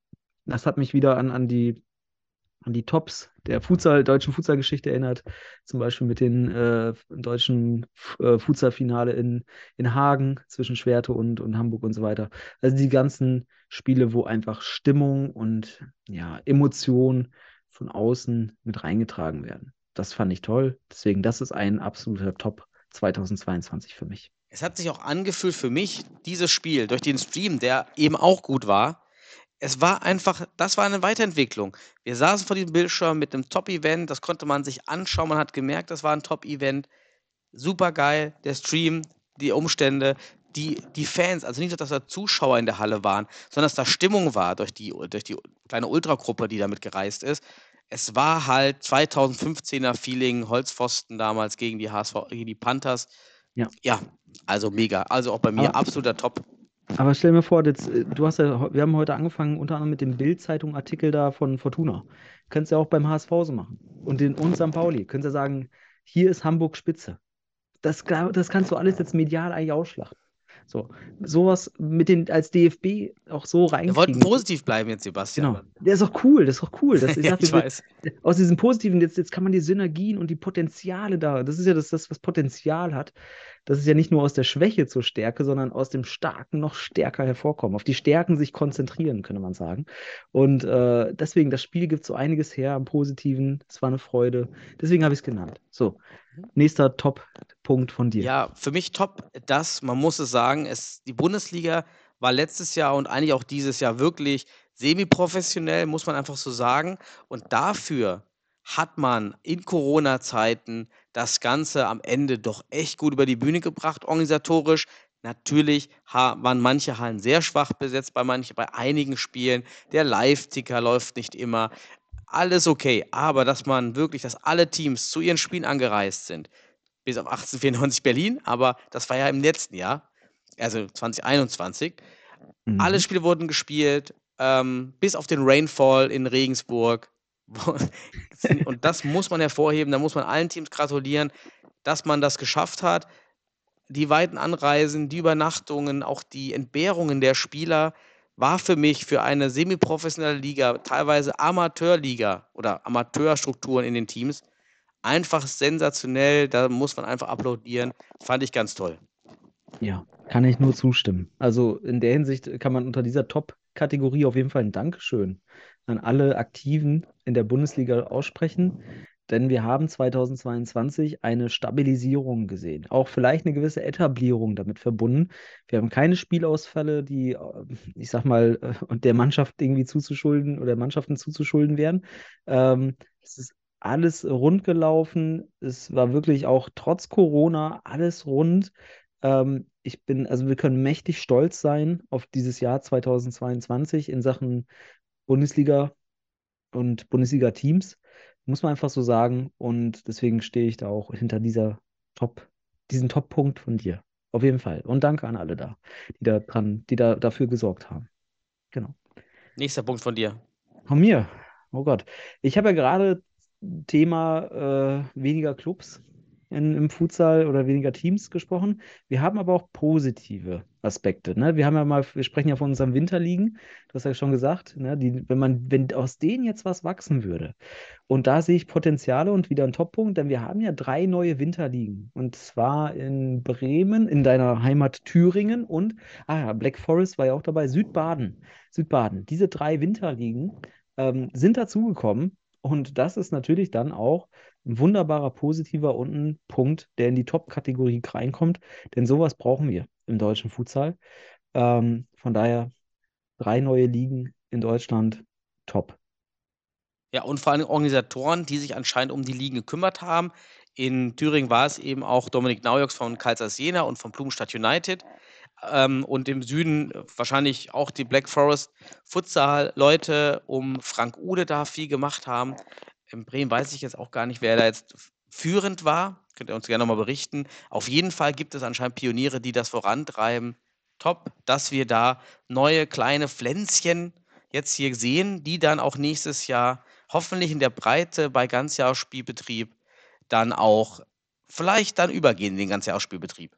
Das hat mich wieder an, an die, an die Tops der Futsal, deutschen Futsalgeschichte erinnert. Zum Beispiel mit dem äh, deutschen äh, Futsalfinale in, in Hagen zwischen Schwerte und, und Hamburg und so weiter. Also die ganzen Spiele, wo einfach Stimmung und ja, Emotion von außen mit reingetragen werden. Das fand ich toll. Deswegen, das ist ein absoluter Top zweitausendzweiundzwanzig für mich. Es hat sich auch angefühlt für mich, dieses Spiel, durch den Stream, der eben auch gut war, es war einfach, das war eine Weiterentwicklung. Wir saßen vor diesem Bildschirm mit einem Top-Event, das konnte man sich anschauen, man hat gemerkt, das war ein Top-Event. Super geil, der Stream, die Umstände, die, die Fans, also nicht nur, dass da Zuschauer in der Halle waren, sondern dass da Stimmung war durch die, durch die kleine Ultragruppe, die damit gereist ist. Es war halt zweitausendfünfzehner Feeling, Holzpfosten damals gegen die H S V, gegen die Panthers. Ja. Ja, also mega. Also auch bei mir Aber- absoluter Top. Aber stell mir vor, jetzt, äh, du hast ja, wir haben heute angefangen, unter anderem mit dem Bild-Zeitung-Artikel da von Fortuna. Könntest ja auch beim H S V so machen. Und den und Sankt Pauli. Könntest ja sagen, hier ist Hamburg Spitze. Das, glaub- das kannst du alles jetzt medial eigentlich ausschlachten. So, sowas mit den als D F B auch so Wir wollten reinkriegen. positiv bleiben jetzt, Sebastian. Genau. Der ist auch cool, das ist auch cool. Das, ich Ja, sag, ich wir- weiß. aus diesem Positiven, jetzt, jetzt kann man die Synergien und die Potenziale da, das ist ja das, das, was Potenzial hat, das ist ja nicht nur aus der Schwäche zur Stärke, sondern aus dem Starken noch stärker hervorkommen. Auf die Stärken sich konzentrieren, könnte man sagen. Und äh, deswegen, das Spiel gibt so einiges her am Positiven. Es war eine Freude. Deswegen habe ich es genannt. So, nächster Top-Punkt von dir. Ja, für mich top das, man muss es sagen, es, die Bundesliga war letztes Jahr und eigentlich auch dieses Jahr wirklich semi-professionell, muss man einfach so sagen. Und dafür hat man in Corona-Zeiten das Ganze am Ende doch echt gut über die Bühne gebracht, organisatorisch. Natürlich ha- waren manche Hallen sehr schwach besetzt, bei manchen, bei einigen Spielen. Der Live-Ticker läuft nicht immer. Alles okay, aber dass man wirklich, dass alle Teams zu ihren Spielen angereist sind, bis auf achtzehnhundertvierundneunzig Berlin, aber das war ja im letzten Jahr, also zwanzig einundzwanzig. Mhm. Alle Spiele wurden gespielt, ähm, bis auf den Rainfall in Regensburg. Und das muss man hervorheben, da muss man allen Teams gratulieren, dass man das geschafft hat. Die weiten Anreisen, die Übernachtungen, auch die Entbehrungen der Spieler war für mich für eine semi-professionelle Liga, teilweise Amateurliga oder Amateurstrukturen in den Teams, einfach sensationell. Da muss man einfach applaudieren. Fand ich ganz toll. Ja, kann ich nur zustimmen. Also in der Hinsicht kann man unter dieser Top-Kategorie auf jeden Fall ein Dankeschön an alle Aktiven in der Bundesliga aussprechen, denn wir haben zweitausendzweiundzwanzig eine Stabilisierung gesehen, auch vielleicht eine gewisse Etablierung damit verbunden. Wir haben keine Spielausfälle, die, äh, ich sag mal, äh, der Mannschaft irgendwie zuzuschulden oder Mannschaften zuzuschulden wären. Ähm, es ist alles rund gelaufen. Es war wirklich auch trotz Corona alles rund. Ähm, ich bin, also wir können mächtig stolz sein auf dieses Jahr zweitausendzweiundzwanzig in Sachen Bundesliga und Bundesliga-Teams, muss man einfach so sagen. Und deswegen stehe ich da auch hinter dieser Top, diesen Top-Punkt von dir. Auf jeden Fall. Und danke an alle da, die da dran, die da dafür gesorgt haben. Genau. Nächster Punkt von dir. Von mir. Oh Gott. Ich habe ja gerade Thema äh, weniger Clubs in, im Futsal oder weniger Teams gesprochen. Wir haben aber auch positive Aspekte. Ne? Wir haben ja mal, wir sprechen ja von unseren Winterligen. Du hast ja schon gesagt, ne? Die, wenn man, wenn aus denen jetzt was wachsen würde. Und da sehe ich Potenziale und wieder einen Toppunkt, denn wir haben ja drei neue Winterligen. Und zwar in Bremen, in deiner Heimat Thüringen und, ah ja, Black Forest war ja auch dabei, Südbaden. Südbaden. Diese drei Winterligen ähm, sind dazugekommen. Und das ist natürlich dann auch ein wunderbarer, positiver und ein Punkt, der in die Top-Kategorie reinkommt. Denn sowas brauchen wir im deutschen Futsal. Ähm, von daher drei neue Ligen in Deutschland, top. Ja, und vor allem Organisatoren, die sich anscheinend um die Ligen gekümmert haben. In Thüringen war es eben auch Dominik Naujoks von Kalsas Jena und von Blumenstadt United. Ähm, und im Süden wahrscheinlich auch die Black Forest Futsal-Leute um Frank Ude da viel gemacht haben. In Bremen weiß ich jetzt auch gar nicht, wer da jetzt führend war. Könnt ihr uns gerne nochmal berichten. Auf jeden Fall gibt es anscheinend Pioniere, die das vorantreiben. Top, dass wir da neue kleine Pflänzchen jetzt hier sehen, die dann auch nächstes Jahr hoffentlich in der Breite bei Ganzjahresspielbetrieb dann auch vielleicht dann übergehen in den Ganzjahresspielbetrieb.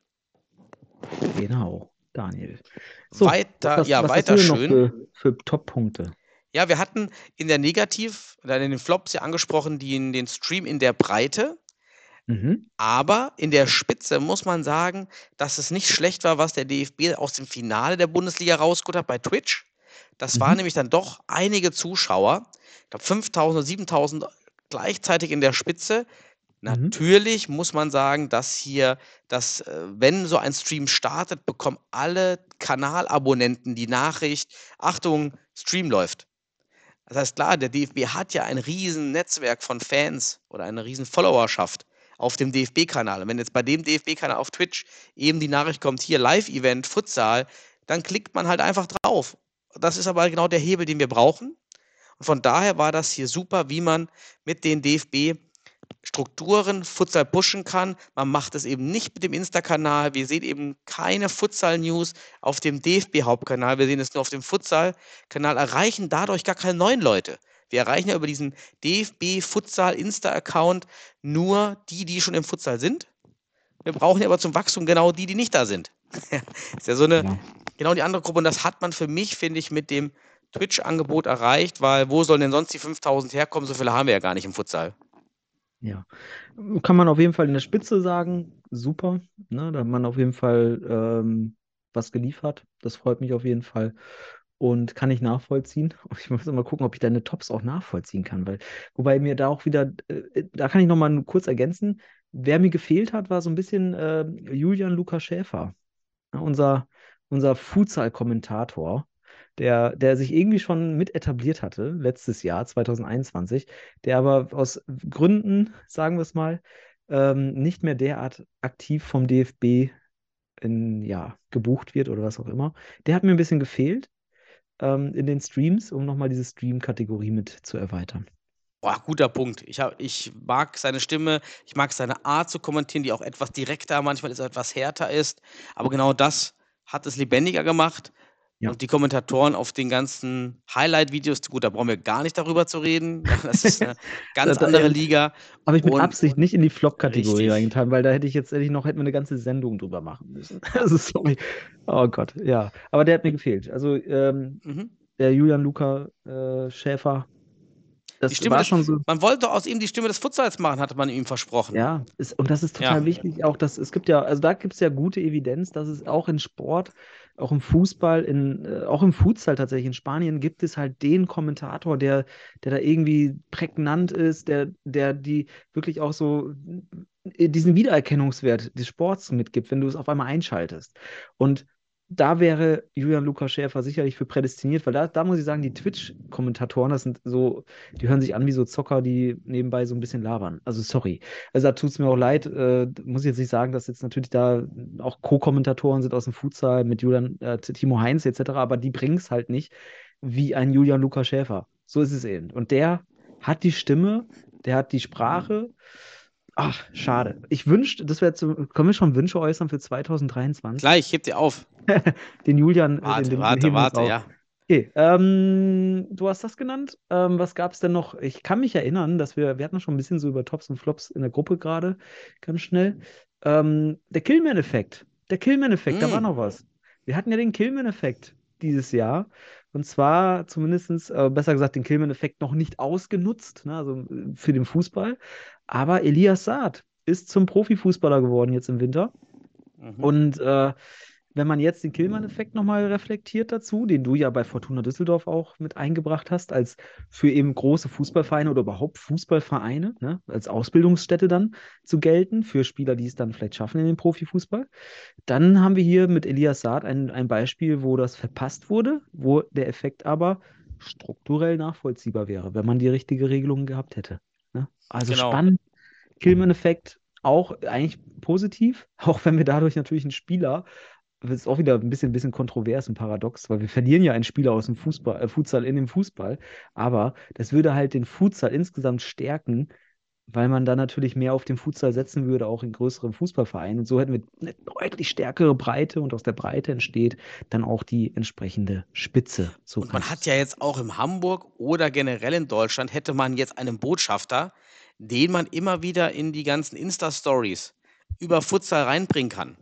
Genau, Daniel. Weiter, was, ja, was weiter hast du denn schön. noch für, für Top-Punkte? Ja, wir hatten in der Negativ, oder in den Flops ja angesprochen, den, den Stream in der Breite. Mhm. Aber in der Spitze muss man sagen, dass es nicht schlecht war, was der D F B aus dem Finale der Bundesliga rausgeholt hat bei Twitch. Das waren Mhm. nämlich dann doch einige Zuschauer. Ich glaube fünftausend oder siebentausend gleichzeitig in der Spitze. Mhm. Natürlich muss man sagen, dass hier, dass, äh, wenn so ein Stream startet, bekommen alle Kanalabonnenten die Nachricht: Achtung, Stream läuft. Das heißt, klar, der D F B hat ja ein riesen Netzwerk von Fans oder eine riesen Followerschaft auf dem D F B-Kanal. Und wenn jetzt bei dem D F B-Kanal auf Twitch eben die Nachricht kommt, hier Live-Event, Futsal, dann klickt man halt einfach drauf. Das ist aber genau der Hebel, den wir brauchen. Und von daher war das hier super, wie man mit den D F B-Strukturen Futsal pushen kann. Man macht es eben nicht mit dem Insta-Kanal. Wir sehen eben keine Futsal-News auf dem D F B-Hauptkanal. Wir sehen es nur auf dem Futsal-Kanal, erreichen dadurch gar keine neuen Leute. Wir erreichen ja über diesen D F B-Futsal-Insta-Account nur die, die schon im Futsal sind. Wir brauchen ja aber zum Wachstum genau die, die nicht da sind. Ist ja so eine, Ja. genau die andere Gruppe. Und das hat man für mich, finde ich, mit dem Twitch-Angebot erreicht, weil wo sollen denn sonst die fünftausend herkommen? So viele haben wir ja gar nicht im Futsal. Ja. Kann man auf jeden Fall in der Spitze sagen, super. Ne? Da hat man auf jeden Fall ähm, was geliefert. Das freut mich auf jeden Fall. Und kann ich nachvollziehen. Ich muss mal gucken, ob ich deine Tops auch nachvollziehen kann. Weil, wobei mir da auch wieder, äh, da kann ich noch mal kurz ergänzen. Wer mir gefehlt hat, war so ein bisschen äh, Julian Lukas Schäfer. Ja, unser, unser Futsal-Kommentator, der, der sich irgendwie schon mit etabliert hatte, letztes Jahr, zwanzig einundzwanzig, der aber aus Gründen, sagen wir es mal, ähm, nicht mehr derart aktiv vom D F B in, ja, gebucht wird oder was auch immer. Der hat mir ein bisschen gefehlt ähm, in den Streams, um nochmal diese Stream-Kategorie mit zu erweitern. Boah, guter Punkt. Ich, hab, ich mag seine Stimme, ich mag seine Art zu kommentieren, die auch etwas direkter, manchmal ist er etwas härter ist. Aber genau das hat es lebendiger gemacht. Ja. Und die Kommentatoren auf den ganzen Highlight-Videos, gut, da brauchen wir gar nicht darüber zu reden. Das ist eine ganz Da- da- andere ähm, Liga. Habe ich mit Und- Absicht nicht in die Flop-Kategorie Richtig. reingetan, weil da hätte ich jetzt hätte ich noch hätten wir eine ganze Sendung drüber machen müssen. Also sorry. Oh Gott, ja. Aber der hat mir gefehlt. Also ähm, Mhm. der Julian Luca äh, Schäfer, das Die Stimme war des, schon so. Man wollte aus ihm die Stimme des Futsals machen, hatte man ihm versprochen. Ja, ist, und das ist total Ja. wichtig, auch dass es gibt ja, also da gibt es ja gute Evidenz, dass es auch in Sport, auch im Fußball, in, äh, auch im Futsal tatsächlich, in Spanien gibt es halt den Kommentator, der, der da irgendwie prägnant ist, der, der die wirklich auch so äh, diesen Wiedererkennungswert des Sports mitgibt, wenn du es auf einmal einschaltest. Und da wäre Julian Lukas Schäfer sicherlich für prädestiniert, weil da, da muss ich sagen, die Twitch-Kommentatoren, das sind so, die hören sich an wie so Zocker, die nebenbei so ein bisschen labern. Also sorry. Also da tut es mir auch leid, äh, muss ich jetzt nicht sagen, dass jetzt natürlich da auch Co-Kommentatoren sind aus dem Futsal mit Julian, äh, Timo Heinz et cetera, aber die bringen es halt nicht wie ein Julian Lukas Schäfer. So ist es eben. Und der hat die Stimme, der hat die Sprache. Ach, schade. Ich wünschte, das wäre zu, können wir schon Wünsche äußern für zwanzig dreiundzwanzig? Gleich, heb dir auf. Den Julian, äh, Warte, den, den, den warte, heben wir uns warte, auf. ja. Okay, ähm, du hast das genannt. Ähm, was gab es denn noch? Ich kann mich erinnern, dass wir, wir hatten schon ein bisschen so über Tops und Flops in der Gruppe gerade, ganz schnell. Ähm, der Killman-Effekt. Der Killman-Effekt, da war Mm. noch was. Wir hatten ja den Killman-Effekt dieses Jahr. Und zwar zumindest, äh, besser gesagt, den Killman-Effekt noch nicht ausgenutzt, ne, also äh, für den Fußball. Aber Elias Saad ist zum Profifußballer geworden jetzt im Winter. Mhm. Und äh, wenn man jetzt den Killman-Effekt nochmal reflektiert dazu, den du ja bei Fortuna Düsseldorf auch mit eingebracht hast, als für eben große Fußballvereine oder überhaupt Fußballvereine, ne, als Ausbildungsstätte dann zu gelten, für Spieler, die es dann vielleicht schaffen in den Profifußball, dann haben wir hier mit Elias Saad ein, ein Beispiel, wo das verpasst wurde, wo der Effekt aber strukturell nachvollziehbar wäre, wenn man die richtige Regelung gehabt hätte. Ne? Also Genau. spannend. Killman-Effekt auch eigentlich positiv, auch wenn wir dadurch natürlich einen Spieler, das ist auch wieder ein bisschen, bisschen kontrovers und paradox, weil wir verlieren ja einen Spieler aus dem Fußball, äh, Futsal in dem Fußball, aber das würde halt den Futsal insgesamt stärken, weil man dann natürlich mehr auf den Futsal setzen würde, auch in größeren Fußballvereinen. Und so hätten wir eine deutlich stärkere Breite und aus der Breite entsteht dann auch die entsprechende Spitze. So Und man kannst hat ja jetzt auch in Hamburg oder generell in Deutschland, hätte man jetzt einen Botschafter, den man immer wieder in die ganzen Insta-Stories über Futsal reinbringen kann.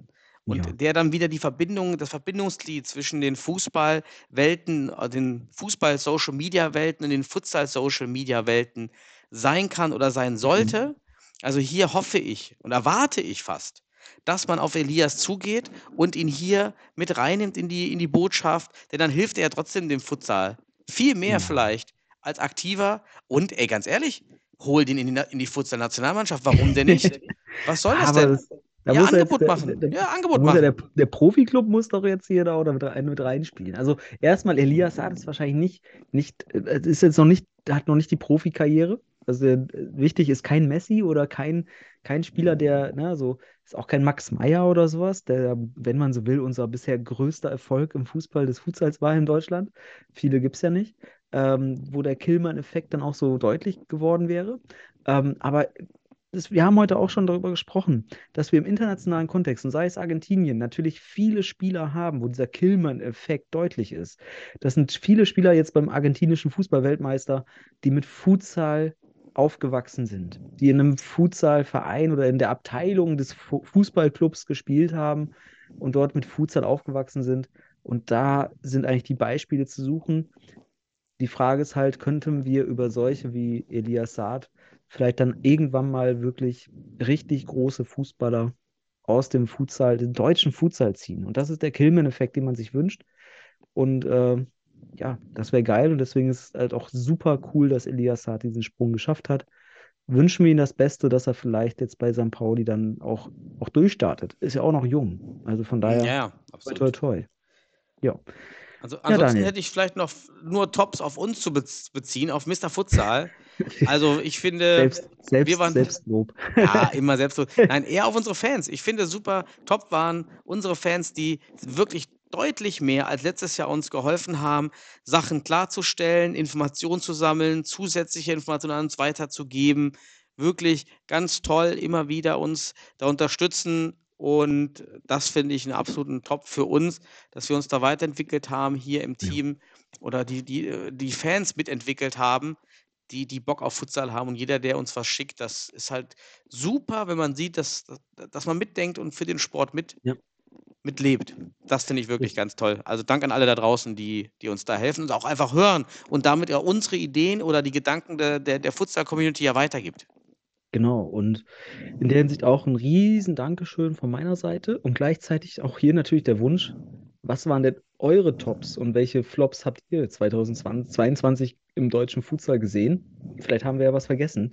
und Ja. der dann wieder die Verbindung, das Verbindungsglied zwischen den Fußballwelten, äh, den Fußball-Social-Media-Welten und den Futsal-Social-Media-Welten sein kann oder sein Mhm. sollte. Also hier hoffe ich und erwarte ich fast, dass man auf Elias zugeht und ihn hier mit reinnimmt in die, in die Botschaft, denn dann hilft er ja trotzdem dem Futsal viel mehr Ja. vielleicht als aktiver und ey, ganz ehrlich, hol den in die, Na- in die Futsal-Nationalmannschaft, warum denn nicht? Was soll das Aber denn? das, da Ja, muss er jetzt Angebot der, machen. der, Ja, da Angebot muss ja der, machen. der Profiklub muss doch jetzt hier da oder mit, rein- mit reinspielen. Also erstmal, Elias Saad ist wahrscheinlich nicht, nicht, äh, ist jetzt noch nicht, hat noch nicht die Profikarriere. Also äh, wichtig ist kein Messi oder kein, kein Spieler, der, ne, so, ist auch kein Max Meyer oder sowas, der, wenn man so will, unser bisher größter Erfolg im Fußball des Futsals war in Deutschland. Viele gibt es ja nicht. Ähm, wo der Killmann-Effekt dann auch so deutlich geworden wäre. Ähm, aber das, wir haben heute auch schon darüber gesprochen, dass wir im internationalen Kontext, und sei es Argentinien, natürlich viele Spieler haben, wo dieser Killmann-Effekt deutlich ist. Das sind viele Spieler jetzt beim argentinischen Fußballweltmeister, die mit Futsal aufgewachsen sind, die in einem Futsalverein oder in der Abteilung des Fu Fußballclubs gespielt haben und dort mit Futsal aufgewachsen sind. Und da sind eigentlich die Beispiele zu suchen. Die Frage ist halt, könnten wir über solche wie Elias Saad vielleicht dann irgendwann mal wirklich richtig große Fußballer aus dem Futsal, den deutschen Futsal ziehen? Und das ist der Killman-Effekt, den man sich wünscht. Und äh, ja, das wäre geil. Und deswegen ist es halt auch super cool, dass Elias Saad diesen Sprung geschafft hat. Wünschen wir ihm das Beste, dass er vielleicht jetzt bei Sankt Pauli dann auch, auch durchstartet. Ist ja auch noch jung. Also von Ja, daher, ja, toi, toi, absolut. toi. Ja. Also Ja, ansonsten Daniel. hätte ich vielleicht noch f- nur Tops auf uns zu bez beziehen, auf Mister Futsal. Also ich finde, Selbst, wir selbst, waren Selbstlob. ja immer selbst so. Nein, eher auf unsere Fans. Ich finde super, top waren unsere Fans, die wirklich deutlich mehr als letztes Jahr uns geholfen haben, Sachen klarzustellen, Informationen zu sammeln, zusätzliche Informationen an uns weiterzugeben. Wirklich ganz toll, immer wieder uns da unterstützen. Und das finde ich einen absoluten Top für uns, dass wir uns da weiterentwickelt haben hier im Ja. Team oder die, die, äh, die Fans mitentwickelt haben, die, die Bock auf Futsal haben. Und jeder, der uns was schickt, das ist halt super, wenn man sieht, dass, dass man mitdenkt und für den Sport mit, Ja. mitlebt. Das finde ich wirklich Richtig. ganz toll. Also Dank an alle da draußen, die, die uns da helfen und auch einfach hören und damit ja unsere Ideen oder die Gedanken der, der, der Futsal-Community ja weitergibt. Genau, und in der Hinsicht auch ein riesen Dankeschön von meiner Seite und gleichzeitig auch hier natürlich der Wunsch, was waren denn eure Tops und welche Flops habt ihr zweitausendzweiundzwanzig im deutschen Futsal gesehen? Vielleicht haben wir ja was vergessen.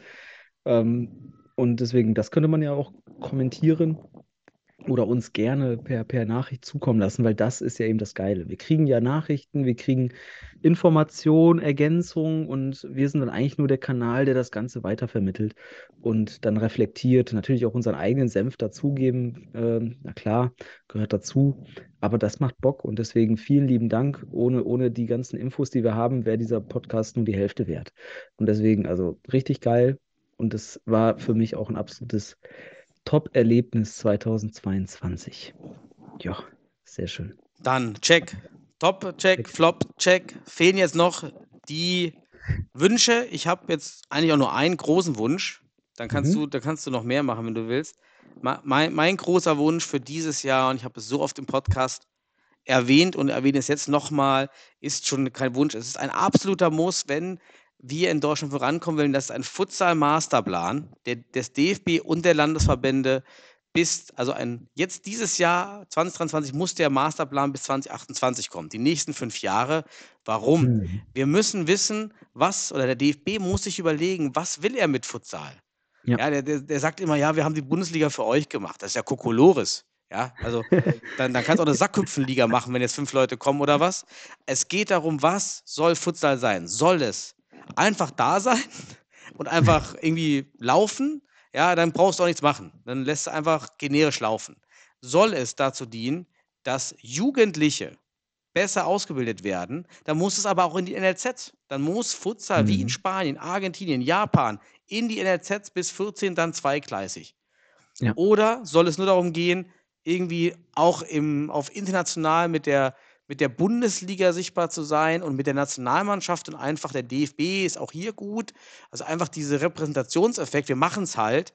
Ähm, und deswegen, das könnte man ja auch kommentieren oder uns gerne per, per Nachricht zukommen lassen, weil das ist ja eben das Geile. Wir kriegen ja Nachrichten, wir kriegen Informationen, Ergänzungen und wir sind dann eigentlich nur der Kanal, der das Ganze weitervermittelt und dann reflektiert, natürlich auch unseren eigenen Senf dazugeben. Ähm, na klar, gehört dazu, aber das macht Bock und deswegen vielen lieben Dank. Ohne, ohne die ganzen Infos, die wir haben, wäre dieser Podcast nur die Hälfte wert. Und deswegen, also richtig geil und das war für mich auch ein absolutes Top-Erlebnis zweitausendzweiundzwanzig. Ja, sehr schön. Dann check. Top, check, Check. Flop, check. Fehlen jetzt noch die Wünsche. Ich habe jetzt eigentlich auch nur einen großen Wunsch. Dann kannst Mhm. du, dann kannst du noch mehr machen, wenn du willst. Ma- Mein, mein großer Wunsch für dieses Jahr, und ich habe es so oft im Podcast erwähnt und erwähne es jetzt nochmal, ist schon kein Wunsch. Es ist ein absoluter Muss, wenn wir in Deutschland vorankommen wollen. Das ist ein Futsal-Masterplan der, des D F B und der Landesverbände bis, also ein, jetzt dieses Jahr, zwanzig dreiundzwanzig, muss der Masterplan bis zwanzig achtundzwanzig kommen, die nächsten fünf Jahre. Warum? Mhm. Wir müssen wissen, was, oder der D F B muss sich überlegen, was will er mit Futsal? Ja. Ja, der, der, der sagt immer, ja, wir haben die Bundesliga für euch gemacht. Das ist ja Kokolores. Ja, also dann, dann kannst du auch eine Sackhüpfenliga machen, wenn jetzt fünf Leute kommen oder was. Es geht darum, was soll Futsal sein? Soll es einfach da sein und einfach irgendwie laufen? Ja, dann brauchst du auch nichts machen. Dann lässt du einfach generisch laufen. Soll es dazu dienen, dass Jugendliche besser ausgebildet werden, dann muss es aber auch in die N L Zs. Dann muss Futsal wie in Mhm. Spanien, Argentinien, Japan in die N L Zs bis vierzehn dann zweigleisig. Ja. Oder soll es nur darum gehen, irgendwie auch im, auf international mit der, mit der Bundesliga sichtbar zu sein und mit der Nationalmannschaft und einfach der D F B ist auch hier gut. Also einfach dieser Repräsentationseffekt, wir machen es halt.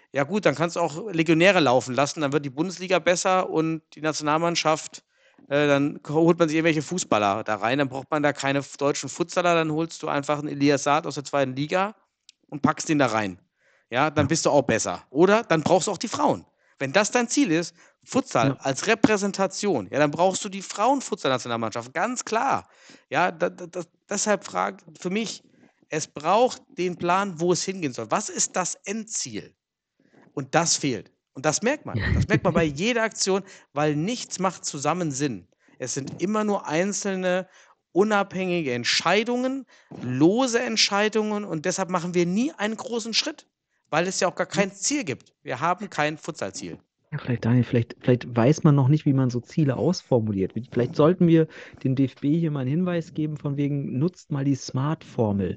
Ja gut, dann kannst du auch Legionäre laufen lassen, dann wird die Bundesliga besser und die Nationalmannschaft, äh, dann holt man sich irgendwelche Fußballer da rein, dann braucht man da keine f- deutschen Futsaler, dann holst du einfach einen Elias Saad aus der zweiten Liga und packst den da rein. Ja, dann Ja. bist du auch besser. Oder dann brauchst du auch die Frauen. Wenn das dein Ziel ist, Futsal Ja. als Repräsentation, ja, dann brauchst du die Frauen-Futsal-Nationalmannschaft, ganz klar. Ja, da, da, da, deshalb frage für mich, es braucht den Plan, wo es hingehen soll. Was ist das Endziel? Und das fehlt. Und das merkt man. Das merkt man bei jeder Aktion, weil nichts macht zusammen Sinn. Es sind immer nur einzelne, unabhängige Entscheidungen, lose Entscheidungen und deshalb machen wir nie einen großen Schritt, weil es ja auch gar kein Ziel gibt. Wir haben kein Futsalziel. Ja, vielleicht, Daniel, vielleicht, vielleicht weiß man noch nicht, wie man so Ziele ausformuliert. Wie- Vielleicht sollten wir dem D F B hier mal einen Hinweis geben, von wegen, nutzt mal die Smart-Formel.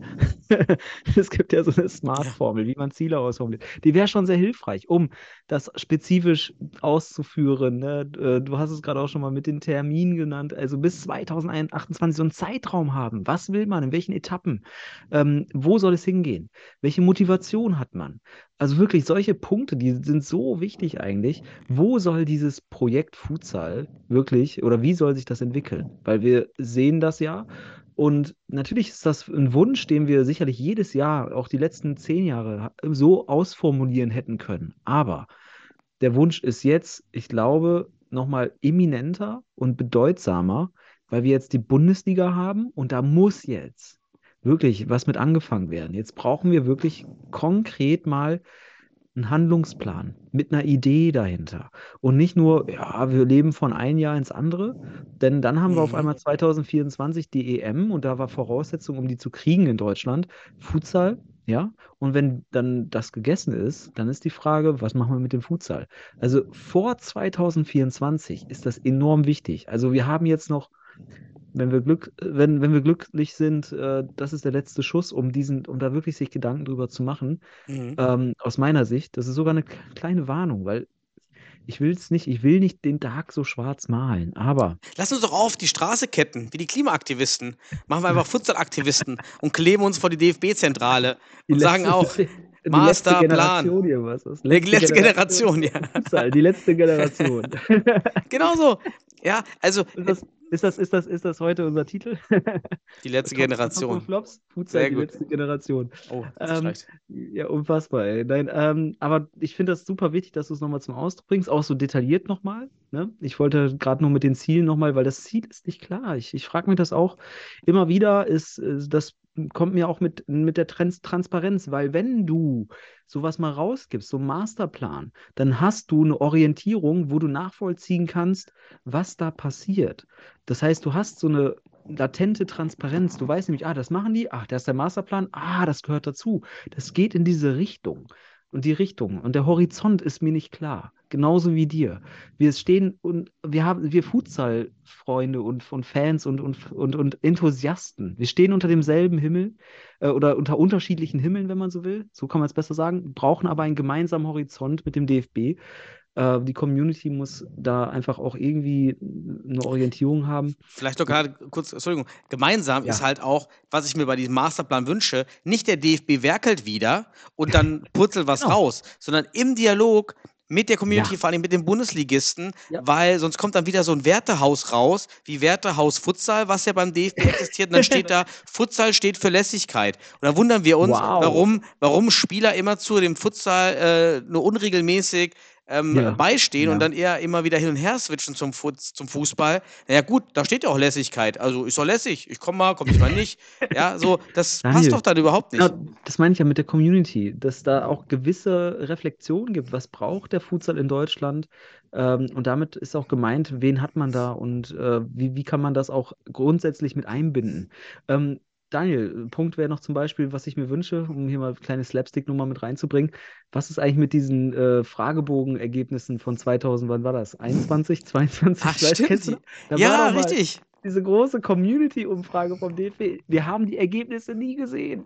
Es gibt ja so eine Smart-Formel, wie man Ziele ausformuliert. Die wäre schon sehr hilfreich, um das spezifisch auszuführen. Ne? Äh, Du hast es gerade auch schon mal mit den Terminen genannt. Also bis zweitausendachtundzwanzig so einen Zeitraum haben. Was will man? In welchen Etappen? Ähm, wo soll es hingehen? Welche Motivation hat man? Also wirklich solche Punkte, die sind so wichtig eigentlich. Wo soll dieses Projekt Futsal wirklich oder wie soll sich das entwickeln? Weil wir sehen das ja und natürlich ist das ein Wunsch, den wir sicherlich jedes Jahr, auch die letzten zehn Jahre, so ausformulieren hätten können. Aber der Wunsch ist jetzt, ich glaube, nochmal eminenter und bedeutsamer, weil wir jetzt die Bundesliga haben und da muss jetzt wirklich was mit angefangen werden. Jetzt brauchen wir wirklich konkret mal einen Handlungsplan mit einer Idee dahinter. Und nicht nur, ja, wir leben von einem Jahr ins andere, denn dann haben wir auf Mhm. einmal zwanzig vierundzwanzig die E M und da war Voraussetzung, um die zu kriegen in Deutschland, Futsal, ja. Und wenn dann das gegessen ist, dann ist die Frage, was machen wir mit dem Futsal? Also vor zwanzig vierundzwanzig ist das enorm wichtig. Also wir haben jetzt noch wenn wir Glück, wenn, wenn wir glücklich sind, äh, das ist der letzte Schuss, um diesen, um da wirklich sich Gedanken drüber zu machen. Mhm. Ähm, aus meiner Sicht, das ist sogar eine k- kleine Warnung, weil ich will es nicht, ich will nicht den Tag so schwarz malen, aber Lass uns doch auf die Straße ketten, wie die Klimaaktivisten. Machen wir einfach Futsalaktivisten und kleben uns vor die D F B-Zentrale die und sagen letzte, auch, die letzte Masterplan. Generation hier, was ist? Die letzte Generation, ja. Futsal, die letzte Generation. Genau so. Ja, also Ist das, ist das, ist das, ist das heute unser Titel? die letzte Top- Top Generation. und Flops? Futsal, Sehr die gut. letzte Generation. Oh, das Ähm, streicht. ja, unfassbar, ey. Nein, ähm, aber ich finde das super wichtig, dass du es nochmal zum Ausdruck bringst, auch so detailliert nochmal. Ne? Ich wollte gerade nur mit den Zielen nochmal, weil das Ziel ist nicht klar. Ich, ich frage mich das auch immer wieder, ist, äh, das kommt mir auch mit, mit der Trans Transparenz, weil wenn du sowas mal rausgibst, so einen Masterplan, dann hast du eine Orientierung, wo du nachvollziehen kannst, was da passiert. Das heißt, du hast so eine latente Transparenz. Du weißt nämlich, ah, das machen die, ach, da ist der Masterplan, ah, das gehört dazu. Das geht in diese Richtung und die Richtung. Und der Horizont ist mir nicht klar. Genauso wie dir. Wir stehen und wir haben, wir Futsal-Freunde und, und Fans und, und, und, und Enthusiasten. Wir stehen unter demselben Himmel äh, oder unter unterschiedlichen Himmeln, wenn man so will. So kann man es besser sagen. Brauchen aber einen gemeinsamen Horizont mit dem D F B. Äh, die Community muss da einfach auch irgendwie eine Orientierung haben. Vielleicht doch gerade kurz, Entschuldigung, gemeinsam Ja. ist halt auch, was ich mir bei diesem Masterplan wünsche, nicht der D F B werkelt wieder und dann purzelt was Genau. raus, sondern im Dialog mit der Community, Ja. vor allem mit den Bundesligisten, Ja. weil sonst kommt dann wieder so ein Wertehaus raus, wie Wertehaus Futsal, was ja beim D F B existiert, und dann steht da, Futsal steht für Lässigkeit. Und dann wundern wir uns, Wow. warum, warum Spieler immer zu dem Futsal äh, nur unregelmäßig ähm, Ja. beistehen Ja. und dann eher immer wieder hin und her switchen zum, Fut zum Fußball. Naja gut, da steht ja auch Lässigkeit. Also ist doch lässig. Ich komme mal, komme ich mal nicht. Ja, so, das Daniel, passt doch dann überhaupt nicht. Ja, das meine ich ja mit der Community, dass da auch gewisse Reflexionen gibt. Was braucht der Futsal in Deutschland? Ähm, und damit ist auch gemeint, wen hat man da und äh, wie, wie kann man das auch grundsätzlich mit einbinden? Ähm, Daniel, Punkt wäre noch zum Beispiel, was ich mir wünsche, um hier mal eine kleine Slapstick-Nummer mit reinzubringen. Was ist eigentlich mit diesen äh, Fragebogenergebnissen von zweitausend, wann war das? einundzwanzig, zweiundzwanzig? Ach, Ich weiß, stimmt. kennst du noch? Da war Ja, doch mal richtig. diese große Community-Umfrage vom D F B. Wir haben die Ergebnisse nie gesehen.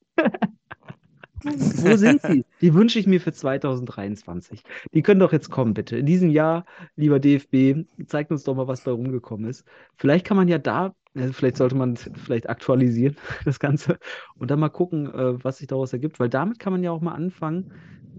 Wo sind sie? Die wünsche ich mir für zwanzig dreiundzwanzig. Die können doch jetzt kommen, bitte. In diesem Jahr, lieber D F B, zeigt uns doch mal, was bei rumgekommen ist. Vielleicht kann man ja da, äh, vielleicht sollte man es vielleicht aktualisieren, das Ganze, und dann mal gucken, äh, was sich daraus ergibt, weil damit kann man ja auch mal anfangen,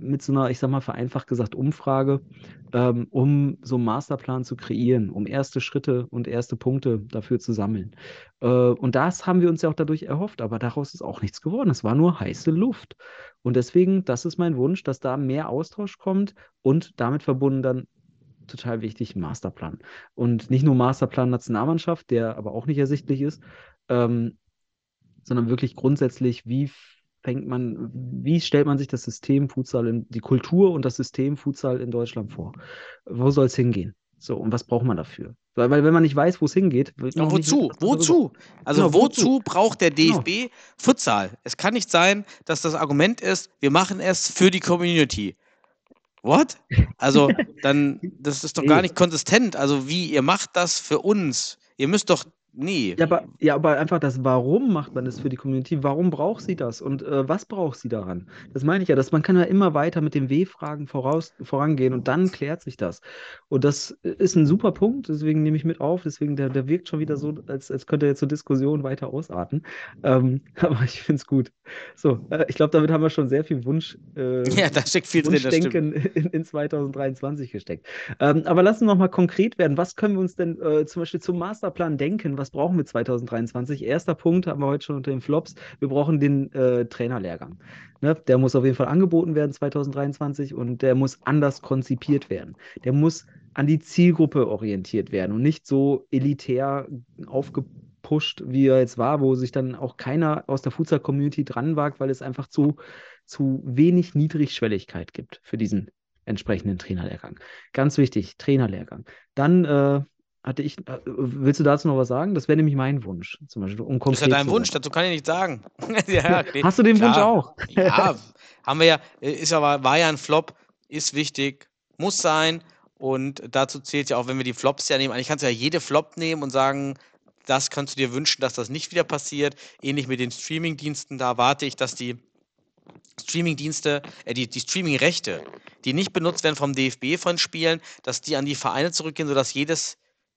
mit so einer, ich sag mal, vereinfacht gesagt, Umfrage, ähm, um so einen Masterplan zu kreieren, um erste Schritte und erste Punkte dafür zu sammeln. Äh, und das haben wir uns ja auch dadurch erhofft, aber daraus ist auch nichts geworden. Es war nur heiße Luft. Und deswegen, das ist mein Wunsch, dass da mehr Austausch kommt und damit verbunden dann total wichtig, Masterplan. Und nicht nur Masterplan Nationalmannschaft, der aber auch nicht ersichtlich ist, ähm, sondern wirklich grundsätzlich, wie fängt man, wie stellt man sich das System Futsal in, die Kultur und das System Futsal in Deutschland vor? Wo soll es hingehen? So, und was braucht man dafür? Weil, weil wenn man nicht weiß, wo es hingeht, wird man Aber auch nicht wozu? wissen, was man darüber- Wozu? Also Genau, wozu wozu? braucht der Genau. D F B Futsal? Es kann nicht sein, dass das Argument ist, wir machen es für die Community. What? Also dann, das ist doch gar Nee. nicht konsistent. Also wie, ihr macht das für uns. Ihr müsst doch, nee. Ja, aber, ja, aber einfach das, warum macht man das für die Community? Warum braucht sie das? Und äh, was braucht sie daran? Das meine ich ja, dass man kann ja immer weiter mit den W-Fragen voraus, vorangehen und dann klärt sich das. Und das ist ein super Punkt, deswegen nehme ich mit auf. Deswegen, der, der wirkt schon wieder so, als, als könnte er zur Diskussion weiter ausarten. Ähm, aber ich finde es gut. So, äh, ich glaube, damit haben wir schon sehr viel Wunsch, äh, Ja, da steckt viel drin, das stimmt. Wunschdenken in, in zwanzig dreiundzwanzig gesteckt. Ähm, aber lassen wir noch mal konkret werden. Was können wir uns denn äh, zum Beispiel zum Masterplan denken? Was brauchen wir zwanzig dreiundzwanzig? Erster Punkt haben wir heute schon unter den Flops. Wir brauchen den äh, Trainerlehrgang. Ne? Der muss auf jeden Fall angeboten werden zwanzig dreiundzwanzig und der muss anders konzipiert werden. Der muss an die Zielgruppe orientiert werden und nicht so elitär aufgepusht, wie er jetzt war, wo sich dann auch keiner aus der Futsal-Community dran wagt, weil es einfach zu, zu wenig Niedrigschwelligkeit gibt für diesen entsprechenden Trainerlehrgang. Ganz wichtig, Trainerlehrgang. Dann äh, hatte ich, äh, willst du dazu noch was sagen? Das wäre nämlich mein Wunsch, zum Beispiel, um Das ist ja konkret dein zu Wunsch, werden. dazu kann ich nichts sagen. Ja, okay. Hast du den Wunsch Klar. auch? Ja, haben wir ja, ist aber, war ja ein Flop, ist wichtig, muss sein. Und dazu zählt ja auch, wenn wir die Flops ja nehmen, eigentlich kannst du ja jede Flop nehmen und sagen, das kannst du dir wünschen, dass das nicht wieder passiert. Ähnlich mit den Streaming-Diensten, da warte ich, dass die Streaming-Dienste, äh, die, die Streaming-Rechte, die nicht benutzt werden vom D F B von Spielen, dass die an die Vereine zurückgehen, sodass jedes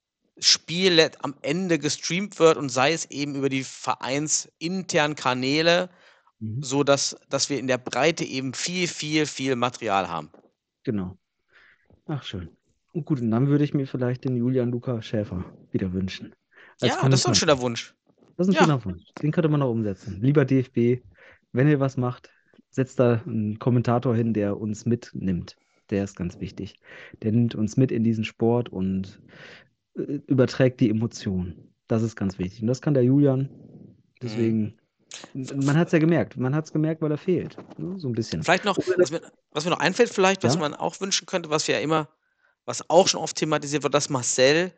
Spiel let- am Ende gestreamt wird und sei es eben über die vereinsinternen Kanäle, Mhm. so dass, dass wir in der Breite eben viel, viel, viel Material haben. Genau. Ach, schön. Und gut, und dann würde ich mir vielleicht den Julian Luca Schäfer wieder wünschen. Als Ja, das ist doch ein fünfundzwanzig. schöner Wunsch. Das ist ein Ja. schöner Wunsch. Den könnte man noch umsetzen. Lieber D F B, wenn ihr was macht, setzt da einen Kommentator hin, der uns mitnimmt. Der ist ganz wichtig. Der nimmt uns mit in diesen Sport und äh, überträgt die Emotionen. Das ist ganz wichtig. Und das kann der Julian. Deswegen, man hat es ja gemerkt. Man hat es gemerkt, weil er fehlt. Ne? So ein bisschen. Vielleicht noch, Oder was mir, was mir noch einfällt, vielleicht, was Ja? man auch wünschen könnte, was wir ja immer, was auch schon oft thematisiert wird, dass Marcel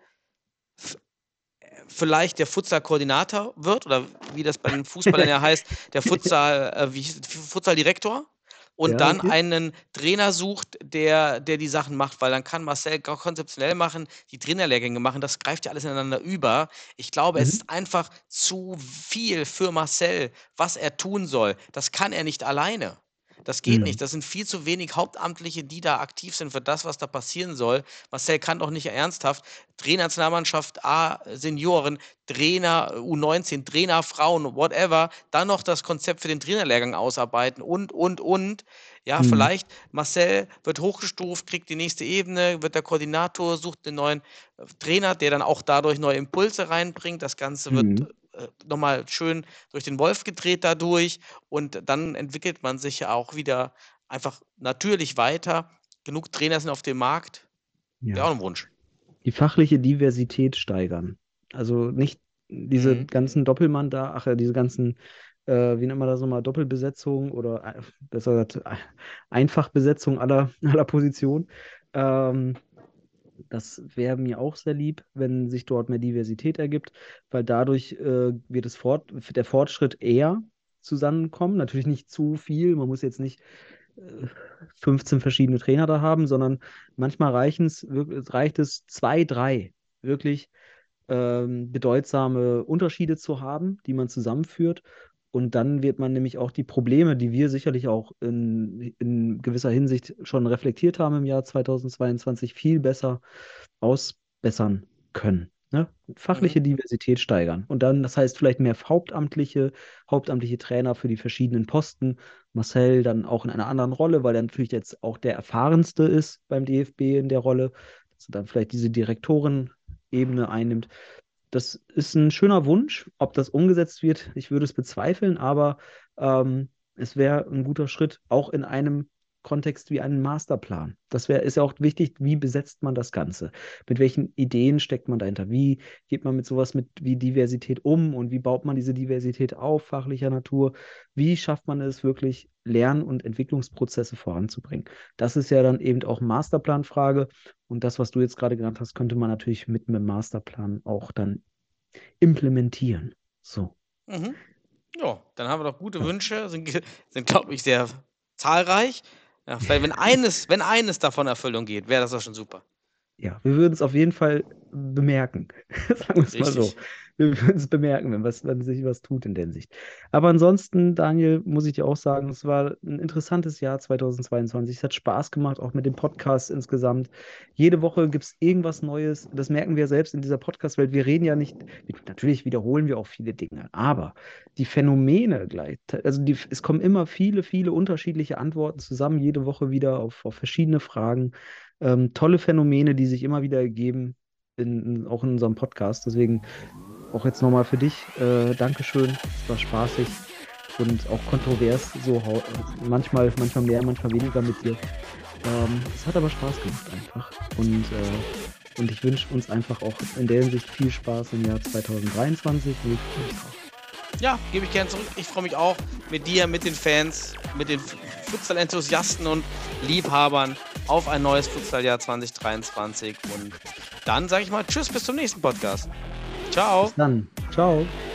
f- vielleicht der Futsal-Koordinator wird, oder wie das bei den Fußballern ja heißt, der Futsal, äh, wie hieß es, Futsal-Direktor, und Ja, dann okay. einen Trainer sucht, der, der die Sachen macht, weil dann kann Marcel auch konzeptionell machen, die Trainerlehrgänge machen, das greift ja alles ineinander über. Ich glaube, es Mhm. ist einfach zu viel für Marcel, was er tun soll. Das kann er nicht alleine. Das geht Mhm. nicht. Das sind viel zu wenig Hauptamtliche, die da aktiv sind für das, was da passieren soll. Marcel kann doch nicht ernsthaft Trainernationalmannschaft A, Senioren, Trainer U neunzehn, Trainer Frauen, whatever, dann noch das Konzept für den Trainerlehrgang ausarbeiten und, und, und. Ja, Mhm. vielleicht Marcel wird hochgestuft, kriegt die nächste Ebene, wird der Koordinator, sucht einen neuen äh, Trainer, der dann auch dadurch neue Impulse reinbringt. Das Ganze wird Mhm. äh, nochmal schön durch den Wolf gedreht dadurch und dann entwickelt man sich ja auch wieder einfach natürlich weiter. Genug Trainer sind auf dem Markt. Wäre auch Ja. ein Wunsch. Die fachliche Diversität steigern. Also nicht diese Mhm. ganzen Doppelmann da, ach ja, diese ganzen, äh, wie nennt man das nochmal, Doppelbesetzung oder äh, besser gesagt äh, Einfachbesetzung aller, aller Positionen. Ähm, das wäre mir auch sehr lieb, wenn sich dort mehr Diversität ergibt, weil dadurch äh, wird es fort, der Fortschritt eher zusammenkommen. Natürlich nicht zu viel, man muss jetzt nicht äh, fünfzehn verschiedene Trainer da haben, sondern manchmal reichen's, wirk- reicht es zwei, drei wirklich ähm, bedeutsame Unterschiede zu haben, die man zusammenführt. Und dann wird man nämlich auch die Probleme, die wir sicherlich auch in, in gewisser Hinsicht schon reflektiert haben im Jahr zweitausendzweiundzwanzig, viel besser ausbessern können. Ne? Fachliche Diversität steigern. Und dann, das heißt, vielleicht mehr Hauptamtliche, hauptamtliche Trainer für die verschiedenen Posten. Marcel dann auch in einer anderen Rolle, weil er natürlich jetzt auch der Erfahrenste ist beim D F B in der Rolle, dass er dann vielleicht diese Direktorenebene einnimmt. Das ist ein schöner Wunsch. Ob das umgesetzt wird, ich würde es bezweifeln, aber ähm, es wäre ein guter Schritt, auch in einem Kontext wie einen Masterplan. Das wär, ist ja auch wichtig, wie besetzt man das Ganze? Mit welchen Ideen steckt man dahinter? Wie geht man mit sowas mit wie Diversität um und wie baut man diese Diversität auf, fachlicher Natur? Wie schafft man es wirklich, Lern- und Entwicklungsprozesse voranzubringen? Das ist ja dann eben auch Masterplanfrage und das, was du jetzt gerade genannt hast, könnte man natürlich mit einem Masterplan auch dann implementieren. So. Mhm. Ja, dann haben wir doch gute Wünsche, sind, ge- sind glaube ich, sehr zahlreich. Ja, vielleicht, wenn eines, wenn eines davon in Erfüllung geht, wäre das doch schon super. Ja, wir würden es auf jeden Fall bemerken. Sagen wir es mal so. Richtig. Wir würden es bemerken, wenn, was, wenn sich was tut in der Hinsicht. Aber ansonsten, Daniel, muss ich dir auch sagen, es war ein interessantes Jahr zweitausendzweiundzwanzig. Es hat Spaß gemacht, auch mit dem Podcast insgesamt. Jede Woche gibt es irgendwas Neues. Das merken wir selbst in dieser Podcast-Welt. Wir reden ja nicht, natürlich wiederholen wir auch viele Dinge, aber die Phänomene gleich, also die, es kommen immer viele, viele unterschiedliche Antworten zusammen, jede Woche wieder auf, auf verschiedene Fragen. Ähm, tolle Phänomene, die sich immer wieder ergeben, in, auch in unserem Podcast. Deswegen auch jetzt nochmal für dich, äh, Dankeschön. Es war spaßig und auch kontrovers, so hau- manchmal, manchmal mehr, manchmal weniger mit dir. Ähm, es hat aber Spaß gemacht einfach. Und, äh, und ich wünsche uns einfach auch in der Hinsicht viel Spaß im Jahr zweitausenddreiundzwanzig. Und ich freue mich drauf. Ja, gebe ich gerne zurück. Ich freue mich auch mit dir, mit den Fans, mit den Futsal-Enthusiasten und Liebhabern auf ein neues Futsaljahr zwanzig dreiundzwanzig. Und dann sage ich mal Tschüss, bis zum nächsten Podcast. Ciao. Bis dann. Ciao.